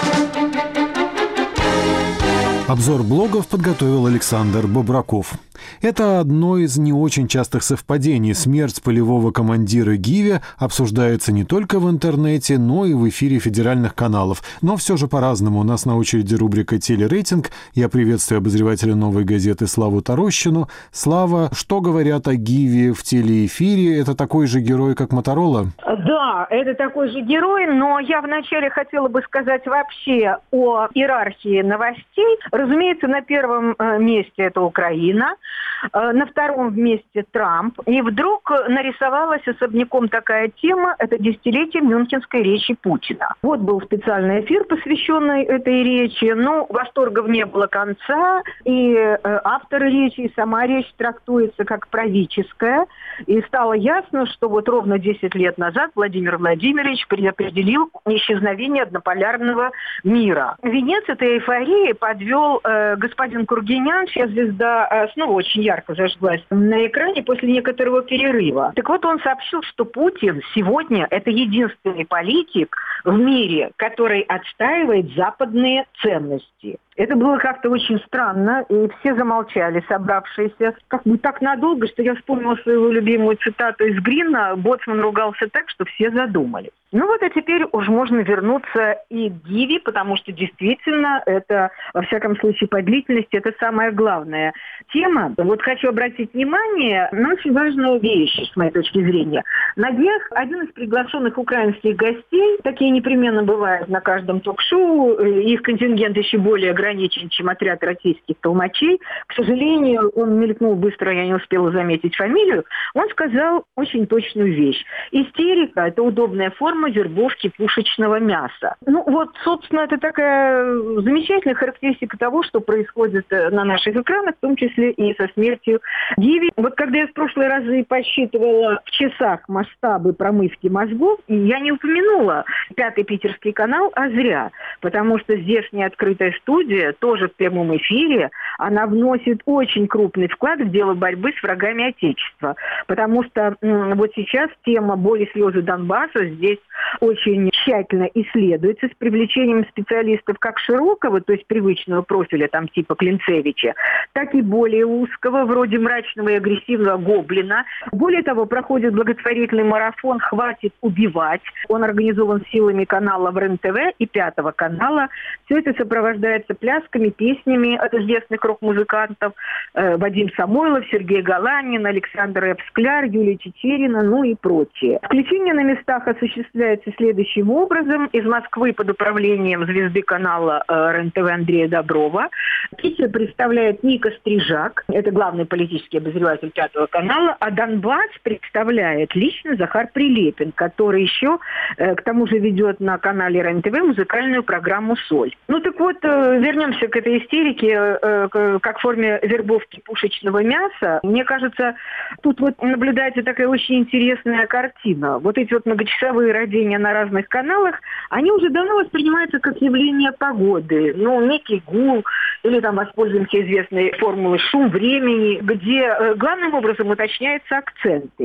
Обзор блогов подготовил Александр Бобраков. Это одно из не очень частых совпадений. Смерть полевого командира Гиви обсуждается не только в интернете, но и в эфире федеральных каналов. Но все же по-разному. У нас на очереди рубрика «Телерейтинг». Я приветствую обозревателя «Новой газеты» Славу Тарощину. Слава, что говорят о Гиви в телеэфире? Это такой же герой, как Моторола? Да, это такой же герой, но я вначале хотела бы сказать вообще о иерархии новостей. Разумеется, на первом месте это Украина, на втором месте Трамп. И вдруг нарисовалась особняком такая тема – это десятилетие Мюнхенской речи Путина. Вот был специальный эфир, посвященный этой речи. Ну, восторгов не было конца. И автор речи, и сама речь трактуется как правительская. И стало ясно, что вот ровно 10 лет назад Владимир Владимирович предопределил исчезновение однополярного мира. Венец этой эйфории подвел господин Кургинян, чья звезда снова очень ярко зажглась на экране после некоторого перерыва. Так вот, он сообщил, что Путин сегодня это единственный политик в мире, который отстаивает западные ценности. Это было как-то очень странно, и все замолчали, собравшиеся. Как бы так надолго, что я вспомнила свою любимую цитату из Грина: «Боцман ругался так, что все задумались». Ну вот, а теперь уж можно вернуться и к Гиви, потому что действительно это, во всяком случае, по длительности, это самая главная тема. Вот хочу обратить внимание на очень важную вещь, с моей точки зрения. На днях один из приглашенных украинских гостей, такие непременно бывают на каждом ток-шоу, их контингент еще более ограничен, чем отряд российских толмачей. К сожалению, он мелькнул быстро, я не успела заметить фамилию. Он сказал очень точную вещь. Истерика – это удобная форма вербовки пушечного мяса. Ну вот, собственно, это такая замечательная характеристика того, что происходит на наших экранах, в том числе и со смертью Гиви. Вот когда я в прошлые разы посчитывала в часах масштабы промывки мозгов, я не упомянула 5-й питерский канал, а зря. Потому что здешняя открытая студия, тоже в прямом эфире, она вносит очень крупный вклад в дело борьбы с врагами Отечества. Потому что вот сейчас тема боли, слезы Донбасса здесь очень тщательно исследуется с привлечением специалистов как широкого, то есть привычного профиля, там типа Клинцевича, так и более узкого, вроде мрачного и агрессивного Гоблина. Более того, проходит благотворительный марафон «Хватит убивать». Он организован силами канала РЕН-ТВ и 5-го канала. Все это сопровождается плясками, песнями от известных рок-музыкантов: Вадим Самойлов, Сергей Галанин, Александр Эпскляр, Юлия Чечерина, ну и прочие. Включение на местах осуществляется следующим образом. Из Москвы под управлением звезды канала РЕН-ТВ Андрея Доброва. Питер представляет Ника Стрижак, это главный политический обозреватель 5-го канала, а Донбасс представляет лично Захар Прилепин, который еще, к тому же, ведет на канале РЕН-ТВ музыкальную программу «Соль». Ну так вот, вернемся к этой истерике, как форме вербовки пушечного мяса. Мне кажется, тут вот наблюдается такая очень интересная картина. Вот эти вот многочасовые родения на разных каналах, они уже давно воспринимаются как явление погоды. Ну, некий гул, или там воспользуемся известной формулой «шум времени», где главным образом уточняются акценты.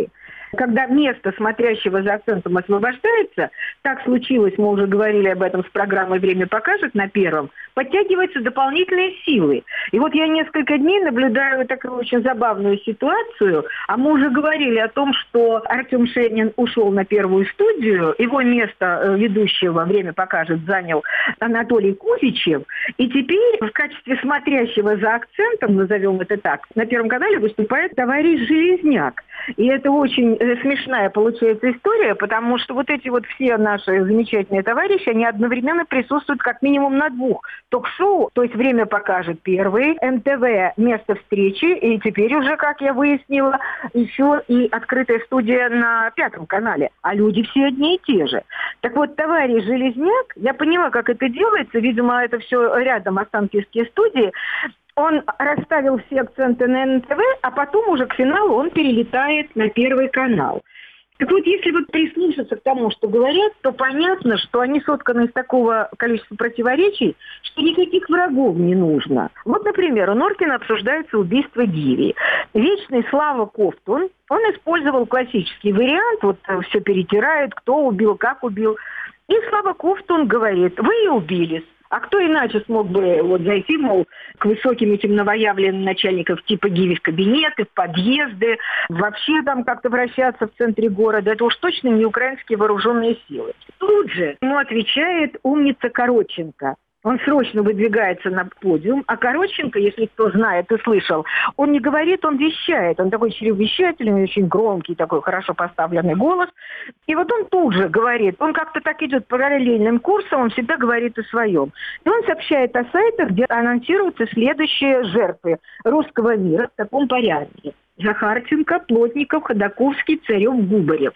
Когда место смотрящего за акцентом освобождается, так случилось, мы уже говорили об этом с программой «Время покажет» на Первом, подтягиваются дополнительные силы. И вот я несколько дней наблюдаю такую очень забавную ситуацию, а мы уже говорили о том, что Артем Шенин ушел на Первую студию, его место ведущего «Время покажет» занял Анатолий Кузичев, и теперь в качестве смотрящего за акцентом, назовем это так, на Первом канале выступает товарищ Железняк. И это очень смешная получается история, потому что вот эти вот все наши замечательные товарищи, они одновременно присутствуют как минимум на 2 ток-шоу, то есть «Время покажет» первый, НТВ «Место встречи», и теперь уже, как я выяснила, еще и открытая студия на Пятом канале. А люди все одни и те же. Так вот, товарищ Железняк, я поняла, как это делается, видимо, это все рядом останкинские студии, он расставил все акценты на НТВ, а потом уже к финалу он перелетает на Первый канал. Так вот, если вот прислушаться к тому, что говорят, то понятно, что они сотканы из такого количества противоречий, что никаких врагов не нужно. Вот, например, у Норкина обсуждается убийство Гиви. Вечный Слава Ковтун, он использовал классический вариант, вот все перетирает, кто убил, как убил. И Слава Ковтун говорит: вы и убились. А кто иначе смог бы вот зайти, мол, к высоким этим новоявленным начальникам типа Гиви в кабинеты, в подъезды, вообще там как-то вращаться в центре города? Это уж точно не украинские вооруженные силы. Тут же ему отвечает умница Коротченко. Он срочно выдвигается на подиум, а Коротченко, если кто знает и слышал, он не говорит, он вещает. Он такой чревовещательный, очень громкий, такой хорошо поставленный голос. И вот он тут же говорит, он как-то так идет параллельным курсом, он всегда говорит о своем. И он сообщает о сайтах, где анонсируются следующие жертвы русского мира в таком порядке: Захарченко, Плотников, Ходаковский, Царев, Губарев.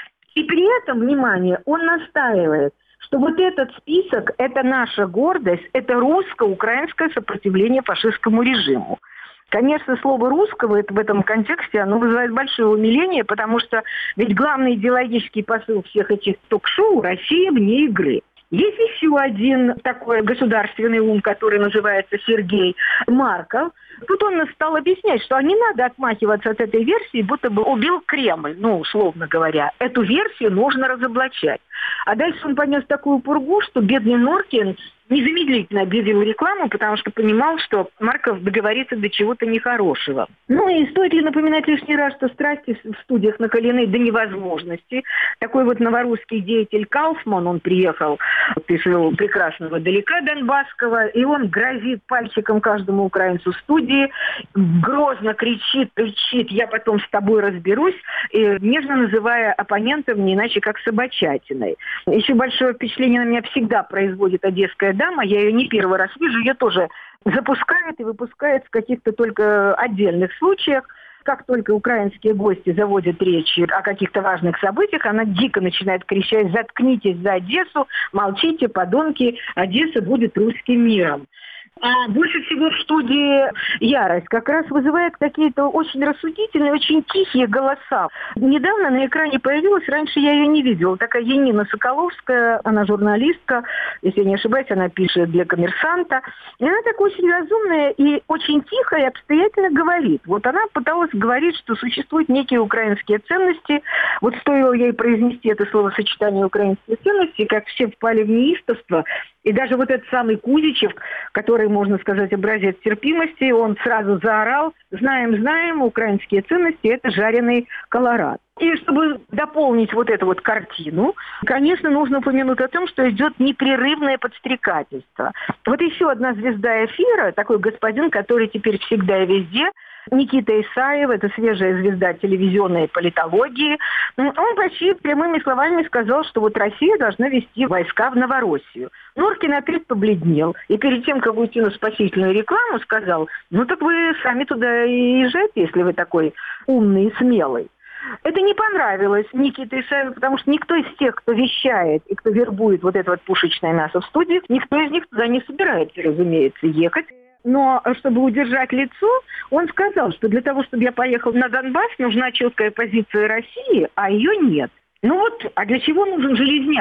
И при этом, внимание, он настаивает, что вот этот список – это наша гордость, это русско-украинское сопротивление фашистскому режиму. Конечно, слово «русского» в этом контексте оно вызывает большое умиление, потому что ведь главный идеологический посыл всех этих ток-шоу – Россия вне игры. Есть еще один такой государственный ум, который называется Сергей Марков. Тут он стал объяснять, что не надо отмахиваться от этой версии, будто бы убил Кремль, условно говоря. Эту версию нужно разоблачать. А дальше он понес такую пургу, что бедный Норкин незамедлительно объявил рекламу, потому что понимал, что Марков договорится до чего-то нехорошего. И стоит ли напоминать лишний раз, что страсти в студиях накалены до невозможности. Такой вот новорусский деятель Кауфман, он приехал из прекрасного далека Донбасского, и он грозит пальчиком каждому украинцу в студии, грозно кричит, я потом с тобой разберусь, и нежно называя оппонентов не иначе как собачатиной. Еще большое впечатление на меня всегда производит одесская дама, я ее не первый раз вижу, ее тоже запускают и выпускают в каких-то только отдельных случаях. Как только украинские гости заводят речь о каких-то важных событиях, она дико начинает кричать: заткнитесь за Одессу, молчите, подонки, Одесса будет русским миром. А больше всего в студии ярость как раз вызывает какие-то очень рассудительные, очень тихие голоса. Недавно на экране появилась, раньше я ее не видела, такая Янина Соколовская, она журналистка, если я не ошибаюсь, она пишет для «Коммерсанта». И она такая очень разумная и очень тихо и обстоятельно говорит. Вот она пыталась говорить, что существуют некие украинские ценности. Вот стоило ей произнести это словосочетание «украинские ценности», как все впали в неистовство. И даже вот этот самый Кузичев, который, можно сказать, образец терпимости, он сразу заорал: знаем, украинские ценности – это жареный колорад. И чтобы дополнить вот эту вот картину, конечно, нужно упомянуть о том, что идет непрерывное подстрекательство. Вот еще одна звезда эфира, такой господин, который теперь всегда и везде, Никита Исаев, это свежая звезда телевизионной политологии, он почти прямыми словами сказал, что вот Россия должна вести войска в Новороссию. Норкин опять побледнел, и перед тем, как уйти на спасительную рекламу, сказал: так вы сами туда и езжайте, если вы такой умный и смелый. Это не понравилось Никите Исаеву, потому что никто из тех, кто вещает и кто вербует вот это вот пушечное мясо в студии, никто из них туда не собирается, разумеется, ехать. Но чтобы удержать лицо, он сказал, что для того, чтобы я поехал на Донбасс, нужна четкая позиция России, а ее нет. А для чего нужен Железняк?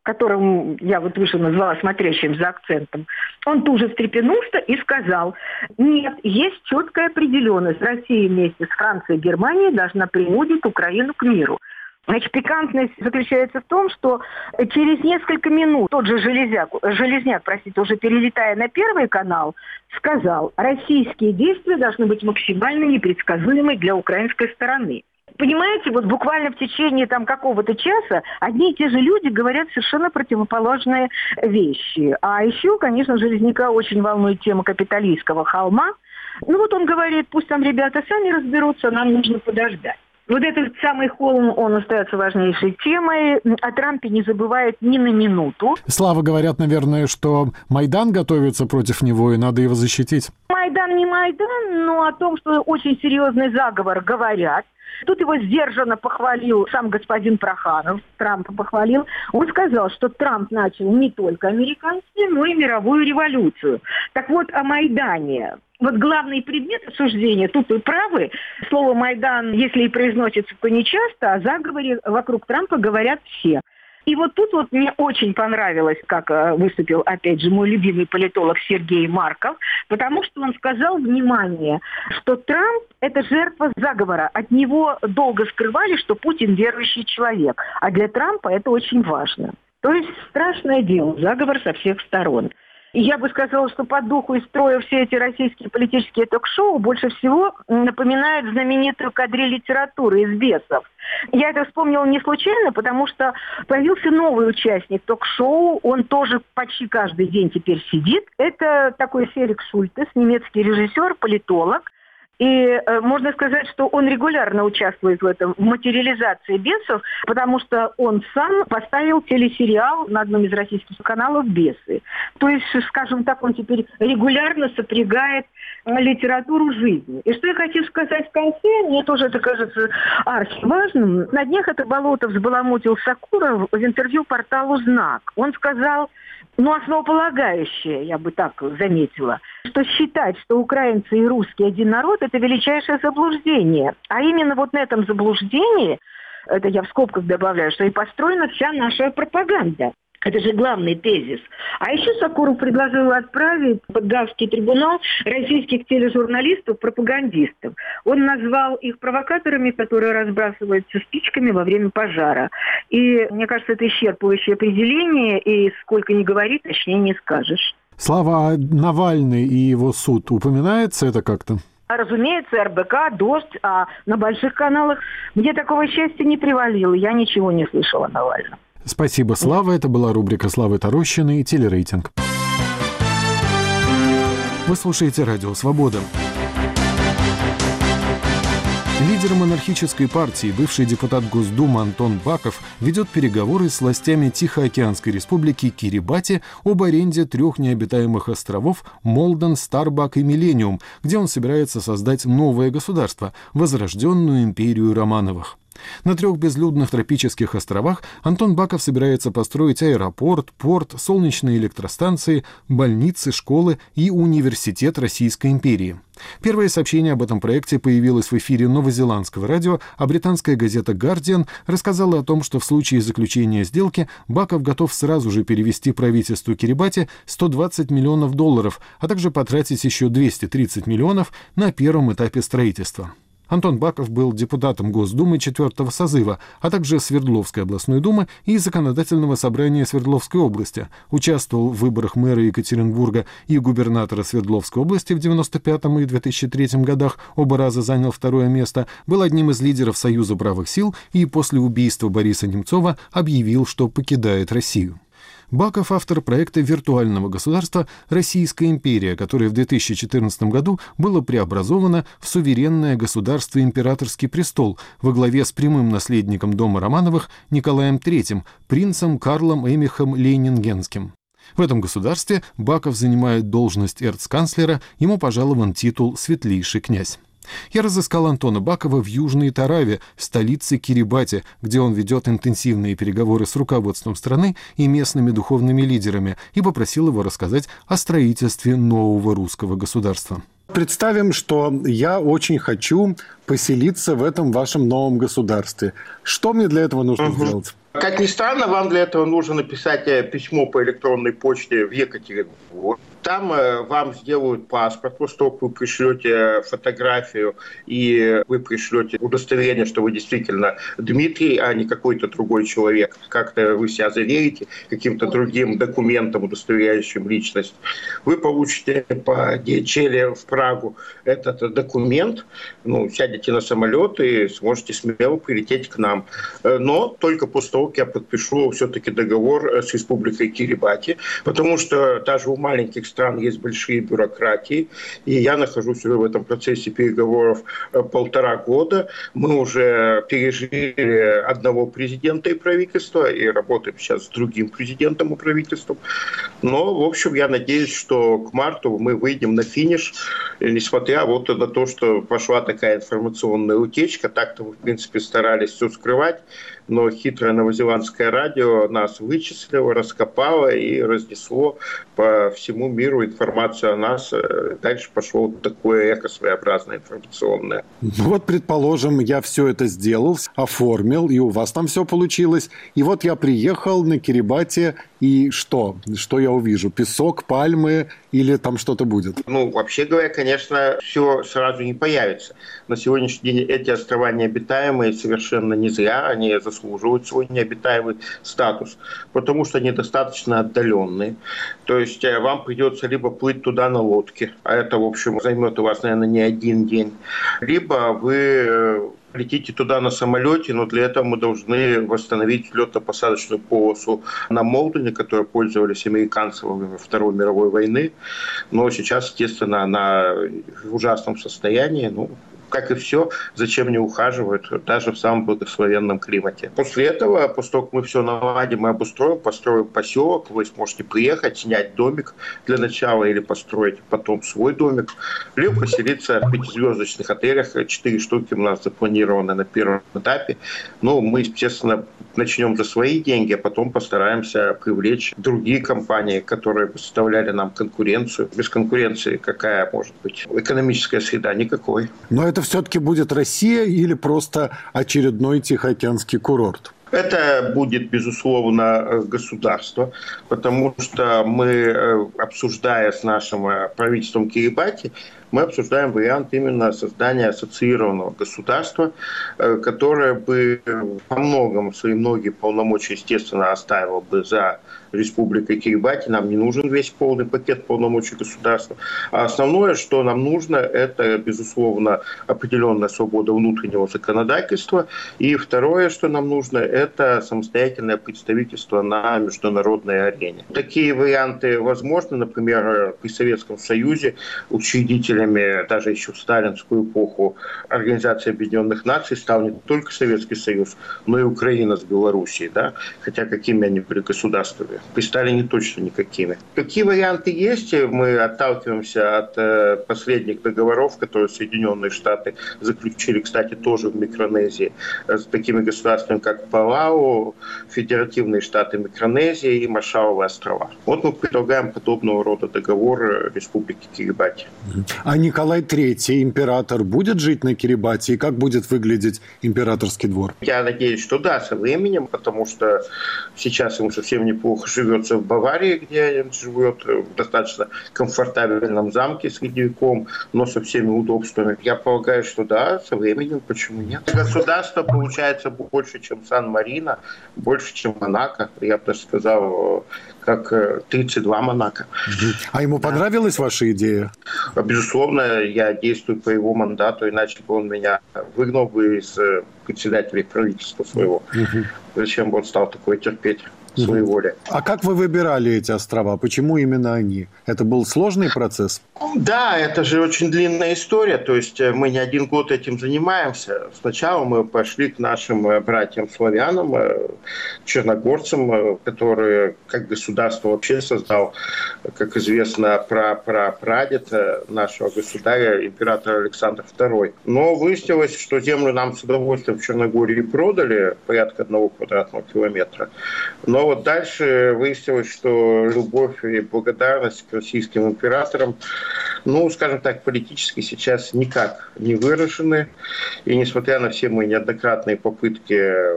которым я вот выше назвала смотрящим за акцентом, он тут же встрепенулся и сказал: нет, есть четкая определенность. Россия вместе с Францией и Германией должна принудить Украину к миру. Значит, пикантность заключается в том, что через несколько минут тот же Железняк, уже перелетая на Первый канал, сказал: российские действия должны быть максимально непредсказуемы для украинской стороны. Понимаете, вот буквально в течение там какого-то часа одни и те же люди говорят совершенно противоположные вещи. А еще, конечно, Железняка очень волнует тема капиталистского холма. Ну вот он говорит: пусть там ребята сами разберутся, нам нужно подождать. Вот этот самый холм, он остается важнейшей темой. О Трампе не забывают ни на минуту. Слава, говорят, наверное, что Майдан готовится против него, и надо его защитить. Майдан не Майдан, но о том, что очень серьезный заговор, говорят. Тут его сдержанно похвалил сам господин Проханов, Трампа похвалил. Он сказал, что Трамп начал не только американскую, но и мировую революцию. Так вот, о Майдане. Вот главный предмет обсуждения, тут вы правы, слово «Майдан», если и произносится, то не часто, о заговоре вокруг Трампа говорят все. И вот тут вот мне очень понравилось, как выступил, опять же, мой любимый политолог Сергей Марков, потому что он сказал, внимание, что Трамп – это жертва заговора. От него долго скрывали, что Путин верующий человек, а для Трампа это очень важно. То есть страшное дело, заговор со всех сторон. И я бы сказала, что по духу и строю все эти российские политические ток-шоу больше всего напоминают знаменитую кадриль литературы из «Бесов». Я это вспомнила не случайно, потому что появился новый участник ток-шоу, он тоже почти каждый день теперь сидит. Это такой Феликс Шультес, немецкий режиссер, политолог. И можно сказать, что он регулярно участвует в этом, в материализации «Бесов», потому что он сам поставил телесериал на одном из российских каналов «Бесы». То есть, скажем так, он теперь регулярно сопрягает литературу жизни. И что я хочу сказать в конце, мне тоже это кажется архиважным. На днях это болото взбаламутил Сакуров в интервью порталу «Знак». Он сказал, основополагающее, я бы так заметила, что считать, что украинцы и русские один народ, это величайшее заблуждение. А именно вот на этом заблуждении, это я в скобках добавляю, что и построена вся наша пропаганда. Это же главный тезис. А еще Сакуров предложил отправить под Гаагский трибунал российских тележурналистов-пропагандистов. Он назвал их провокаторами, которые разбрасываются спичками во время пожара. И мне кажется, это исчерпывающее определение, и сколько ни говори, точнее не скажешь. Слава, Навальный и его суд, упоминается это как-то? Разумеется, РБК, «Дождь», а на больших каналах мне такого счастья не привалило. Я ничего не слышала о Навальном. Спасибо, Слава. Это была рубрика Славы Тарощиной и «Телерейтинг». Вы слушаете «Радио Свобода». Лидер монархической партии, бывший депутат Госдумы Антон Баков ведет переговоры с властями Тихоокеанской республики Кирибати об аренде 3 необитаемых островов Молден, Старбак и Миллениум, где он собирается создать новое государство – возрожденную империю Романовых. На 3 безлюдных тропических островах Антон Баков собирается построить аэропорт, порт, солнечные электростанции, больницы, школы и университет Российской империи. Первое сообщение об этом проекте появилось в эфире новозеландского радио, а британская газета «Гардиан» рассказала о том, что в случае заключения сделки Баков готов сразу же перевести правительству Кирибати $120 миллионов, а также потратить еще 230 миллионов на первом этапе строительства. Антон Баков был депутатом Госдумы 4-го созыва, а также Свердловской областной думы и Законодательного собрания Свердловской области. Участвовал в выборах мэра Екатеринбурга и губернатора Свердловской области в 1995 и 2003 годах, оба раза занял 2-е место, был одним из лидеров Союза правых сил и после убийства Бориса Немцова объявил, что покидает Россию. Баков – автор проекта виртуального государства «Российская империя», которое в 2014 году было преобразовано в суверенное государство «Императорский престол» во главе с прямым наследником дома Романовых Николаем III, принцем Карлом Эмихом Лейнингенским. В этом государстве Баков занимает должность эрцканцлера, ему пожалован титул «Светлейший князь». Я разыскал Антона Бакова в Южной Тараве, столице Кирибати, где он ведет интенсивные переговоры с руководством страны и местными духовными лидерами, и попросил его рассказать о строительстве нового русского государства. Представим, что я очень хочу поселиться в этом вашем новом государстве. Что мне для этого нужно сделать? Как ни странно, вам для этого нужно написать письмо по электронной почте в Екатеринбург. Там вам сделают паспорт, после того, как вы пришлете фотографию и вы пришлете удостоверение, что вы действительно Дмитрий, а не какой-то другой человек. Как-то вы себя заверите каким-то другим документом, удостоверяющим личность. Вы получите по DHL в Прагу этот документ, сядете на самолет и сможете смело прилететь к нам. Но только после того, как я подпишу все-таки договор с Республикой Кирибати, потому что даже у маленьких стран есть большие бюрократии, и я нахожусь уже в этом процессе переговоров 1,5 года. Мы уже пережили одного президента и правительства, и работаем сейчас с другим президентом и правительством. Но, в общем, я надеюсь, что к марту мы выйдем на финиш, несмотря на то, что пошла такая информационная утечка. Так-то мы, в принципе, старались все скрывать, но хитрое новозеландское радио нас вычислило, раскопало и разнесло по всему миру информацию о нас. Дальше пошло такое эхо своеобразное информационное. Предположим, я все это сделал, оформил, и у вас там все получилось. И вот я приехал на Кирибати, и что? Что я увижу? Песок, пальмы или там что-то будет? Вообще говоря, конечно, все сразу не появится. На сегодняшний день эти острова необитаемые совершенно не зря. Они заслуживают свой необитаемый статус, потому что они достаточно отдаленные. То есть вам придется либо плыть туда на лодке, а это, в общем, займет у вас, наверное, не один день, либо вы летите туда на самолете, но для этого мы должны восстановить летно-посадочную полосу на Молдоне, которой пользовались американцы во время Второй мировой войны. Но сейчас, естественно, она в ужасном состоянии. Как и все, зачем не ухаживают, даже в самом благословенном климате. После этого, после того, как мы все наладим и обустроим, построим поселок, вы сможете приехать, снять домик для начала или построить потом свой домик, либо поселиться в 5-звездочных отелях. 4 штуки у нас запланированы на первом этапе. Мы, естественно, начнем за свои деньги, а потом постараемся привлечь другие компании, которые составляли нам конкуренцию. Без конкуренции какая может быть экономическая среда? Никакой. Но это все-таки будет Россия или просто очередной Тихоокеанский курорт? Это будет, безусловно, государство, потому что мы, обсуждая с нашим правительством Кирибати, мы обсуждаем вариант именно создания ассоциированного государства, которое бы по многому свои многие полномочия, естественно, оставило бы за Республикой Кирибати. Нам не нужен весь полный пакет полномочий государства. А основное, что нам нужно, это, безусловно, определенная свобода внутреннего законодательства. И второе, что нам нужно, это самостоятельное представительство на международной арене. Такие варианты возможны. Например, при Советском Союзе учредителями, даже еще в сталинскую эпоху, Организации Объединенных Наций стал не только Советский Союз, но и Украина с Белоруссией. Да? Хотя какими они были государствами? При Сталине точно никакими. Какие варианты есть? Мы отталкиваемся от последних договоров, которые Соединенные Штаты заключили, кстати, тоже в Микронезии, с такими государствами, как Палау, Федеративные Штаты Микронезии и Маршалловы острова. Мы предлагаем подобного рода договор Республики Кирибати. А Николай III, император, будет жить на Кирибати? И как будет выглядеть императорский двор? Я надеюсь, что да, со временем, потому что сейчас ему совсем неплохо живется в Баварии, где он живет в достаточно комфортабельном замке средневековом, но со всеми удобствами. Я полагаю, что да, со временем, почему нет? Государство получается больше, чем Сан-Марино, больше, чем Монако. Я бы даже сказал, как 32 Монако. А ему понравилась ваша идея? Безусловно, я действую по его мандату, иначе бы он меня выгнал бы из председателя правительства своего. Зачем бы он стал такое терпеть? Своей воли. А как вы выбирали эти острова? Почему именно они? Это был сложный процесс? Да, это же очень длинная история. То есть мы не один год этим занимаемся. Сначала мы пошли к нашим братьям-славянам, черногорцам, которые как государство вообще создал, как известно, прапрадед нашего государя, император Александр II. Но выяснилось, что землю нам с удовольствием в Черногории продали, порядка 1 квадратного километра. Но вот дальше выяснилось, что любовь и благодарность к российским императорам, скажем так, политически сейчас никак не выражены. И несмотря на все мои неоднократные попытки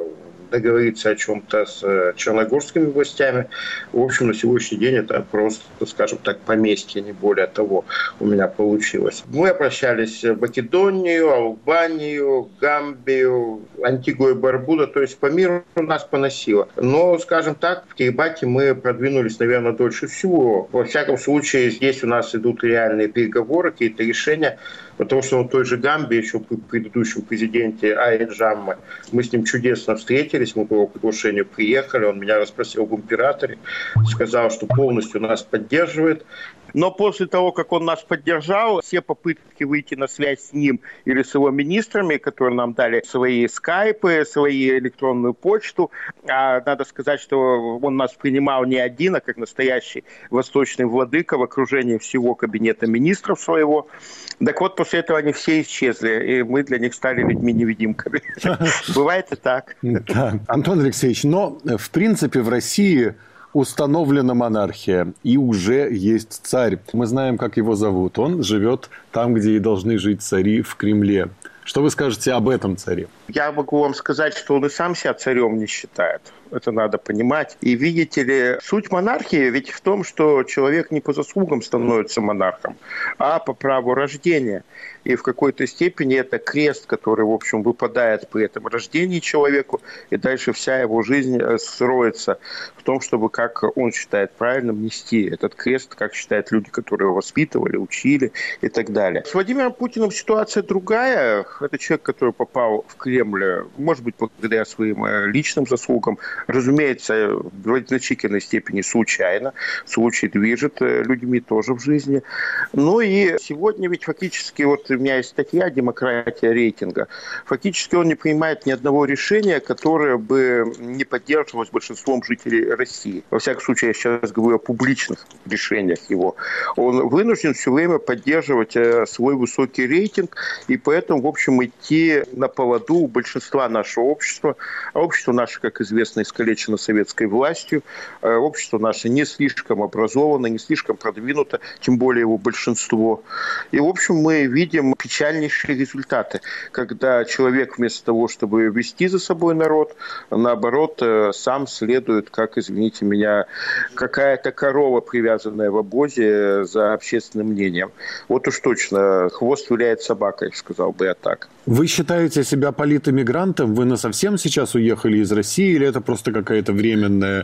договориться о чем-то с черногорскими властями. В общем, на сегодняшний день это просто, скажем так, поместье, не более того, у меня получилось. Мы обращались в Македонию, Албанию, Гамбию, Антигуа и Барбуда, то есть по миру нас поносило. Но, скажем так, в Кирибати мы продвинулись, наверное, дольше всего. Во всяком случае, здесь у нас идут реальные переговоры, какие-то решения, потому что в той же Гамбии, еще при предыдущем президенте Айджамме, мы с ним чудесно встретились, мы по его приглашению приехали, он меня расспросил об императоре, сказал, что полностью нас поддерживает. Но после того, как он нас поддержал, все попытки выйти на связь с ним или с его министрами, которые нам дали свои скайпы, свою электронную почту, надо сказать, что он нас принимал не один, а как настоящий восточный владыка в окружении всего кабинета министров своего. Так вот, после этого они все исчезли, и мы для них стали людьми-невидимками. Бывает и так. Антон Алексеевич, но в принципе в России установлена монархия, и уже есть царь. Мы знаем, как его зовут. Он живет там, где и должны жить цари, в Кремле. Что вы скажете об этом царе? Я могу вам сказать, что он и сам себя царем не считает. Это надо понимать. И видите ли, суть монархии ведь в том, что человек не по заслугам становится монархом, а по праву рождения. И в какой-то степени это крест, который, в общем, выпадает при этом рождении человеку, и дальше вся его жизнь строится в том, чтобы, как он считает правильным, нести этот крест, как считают люди, которые его воспитывали, учили и так далее. С Владимиром Путиным ситуация другая. Это человек, который попал в Кремль, может быть, благодаря своим личным заслугам, разумеется, в значительной степени случайно. Случай движет людьми тоже в жизни. Ну и сегодня ведь фактически, вот у меня есть статья «Демократия рейтинга». Фактически он не принимает ни одного решения, которое бы не поддерживалось большинством жителей России. Во всяком случае, я сейчас говорю о публичных решениях его. Он вынужден все время поддерживать свой высокий рейтинг, и поэтому, в общем, идти на поводу у большинства нашего общества. А общество наше, как известно, искалечено советской властью. Общество наше не слишком образовано, не слишком продвинуто, тем более его большинство. И, в общем, мы видим печальнейшие результаты, когда человек вместо того, чтобы вести за собой народ, наоборот, сам следует, как, извините меня, какая-то корова, привязанная в обозе за общественным мнением. Вот уж точно, хвост виляет собакой, сказал бы я так. Вы считаете себя политэмигрантом? Вы насовсем сейчас уехали из России или это просто какая-то временная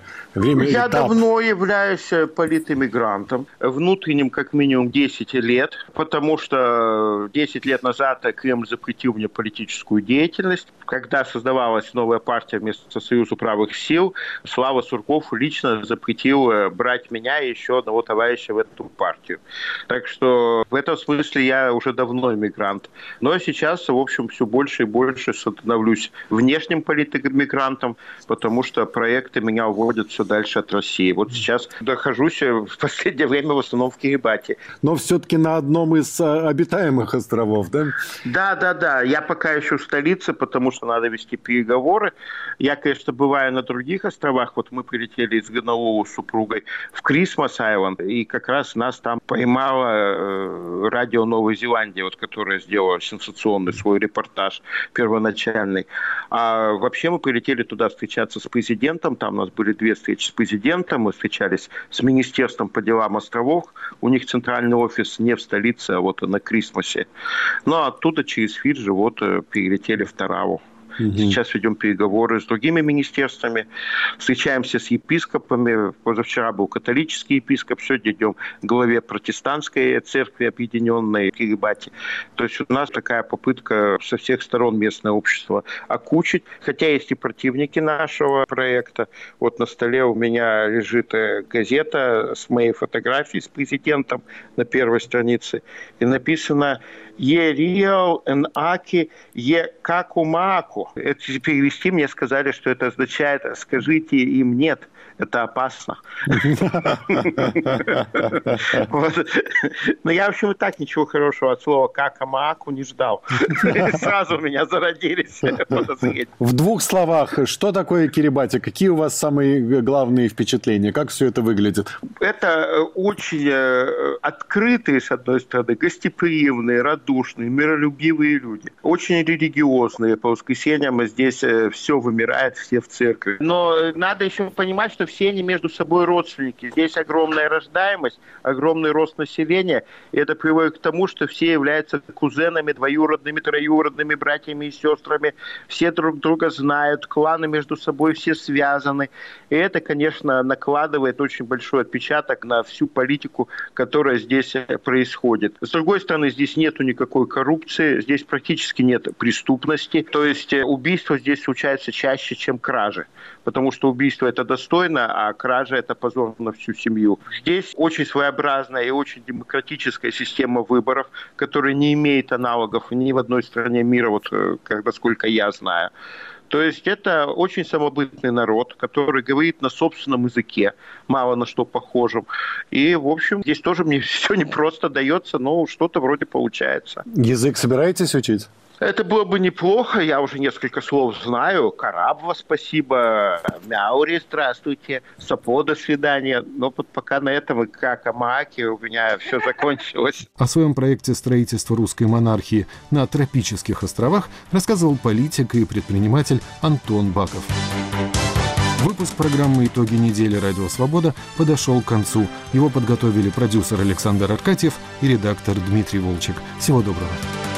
Я этап? давно являюсь политэмигрантом, внутренним как минимум 10 лет, потому что 10 лет назад Кремль запретил мне политическую деятельность. Когда создавалась новая партия вместо Союза правых сил, Слава Сурков лично запретил брать меня и еще одного товарища в эту партию. Так что в этом смысле я уже давно эмигрант. Но сейчас, в общем, все больше и больше становлюсь внешним политэмигрантом, потому что проекты меня уводят все дальше от России. Вот сейчас нахожусь в последнее время в основном в Кирибати. Но все-таки на одном из обитаемых островов, да? Да. Я пока еще в столице, потому что надо вести переговоры. Я, конечно, бываю на других островах. Вот мы прилетели из Гонолулу с супругой в Крисмас-Айленд, и как раз нас там поймало радио Новой Зеландии, вот, которое сделало сенсационный свой репортаж первоначальный. А вообще мы прилетели туда встречаться с президентом. Там у нас были 2 встречи с президентом. Мы встречались с Министерством по делам островов. У них центральный офис не в столице, а вот на Крисмасе. Ну, а оттуда через Фиджи вот перелетели в Тараву. Сейчас ведем переговоры с другими министерствами, встречаемся с епископами. Позавчера был католический епископ, сегодня идем к главе протестантской церкви объединенной в Кирибати. То есть у нас такая попытка со всех сторон местное общество окучить. Хотя есть и противники нашего проекта. Вот на столе у меня лежит газета с моей фотографией с президентом на первой странице. И написано «Е риал эн аки е какумаку». Это перевести мне сказали, что это означает «скажите им нет». Это опасно. Но я, в общем, и так ничего хорошего от слова «какамааку» не ждал. Сразу у меня зародились подозрения. В 2 словах, что такое Кирибати? Какие у вас самые главные впечатления? Как все это выглядит? Это очень открытые, с одной стороны, гостеприимные, радушные, миролюбивые люди. Очень религиозные. По воскресеньям исключением здесь все вымирает, все в церкви. Но надо еще понимать, что все они между собой родственники. Здесь огромная рождаемость, огромный рост населения, и это приводит к тому, что все являются кузенами, двоюродными, троюродными, братьями и сестрами. Все друг друга знают, кланы между собой все связаны. И это, конечно, накладывает очень большой отпечаток на всю политику, которая здесь происходит. С другой стороны, здесь нету никакой коррупции, здесь практически нет преступности. То есть убийства здесь случаются чаще, чем кражи. Потому что убийство – это достойно, а кража – это позор на всю семью. Здесь очень своеобразная и очень демократическая система выборов, которая не имеет аналогов ни в одной стране мира, вот насколько я знаю. То есть это очень самобытный народ, который говорит на собственном языке, мало на что похожем. И, в общем, здесь тоже мне все непросто дается, но что-то вроде получается. Язык собираетесь учить? Это было бы неплохо, я уже несколько слов знаю. Карабва, спасибо, Мяури, здравствуйте, Сапо, до свидания. Но вот пока на этом и как Амааки у меня все закончилось. О своем проекте строительства русской монархии на тропических островах рассказывал политик и предприниматель Антон Баков. Выпуск программы «Итоги недели. Радио Свобода» подошел к концу. Его подготовили продюсер Александр Аркатьев и редактор Дмитрий Волчек. Всего доброго.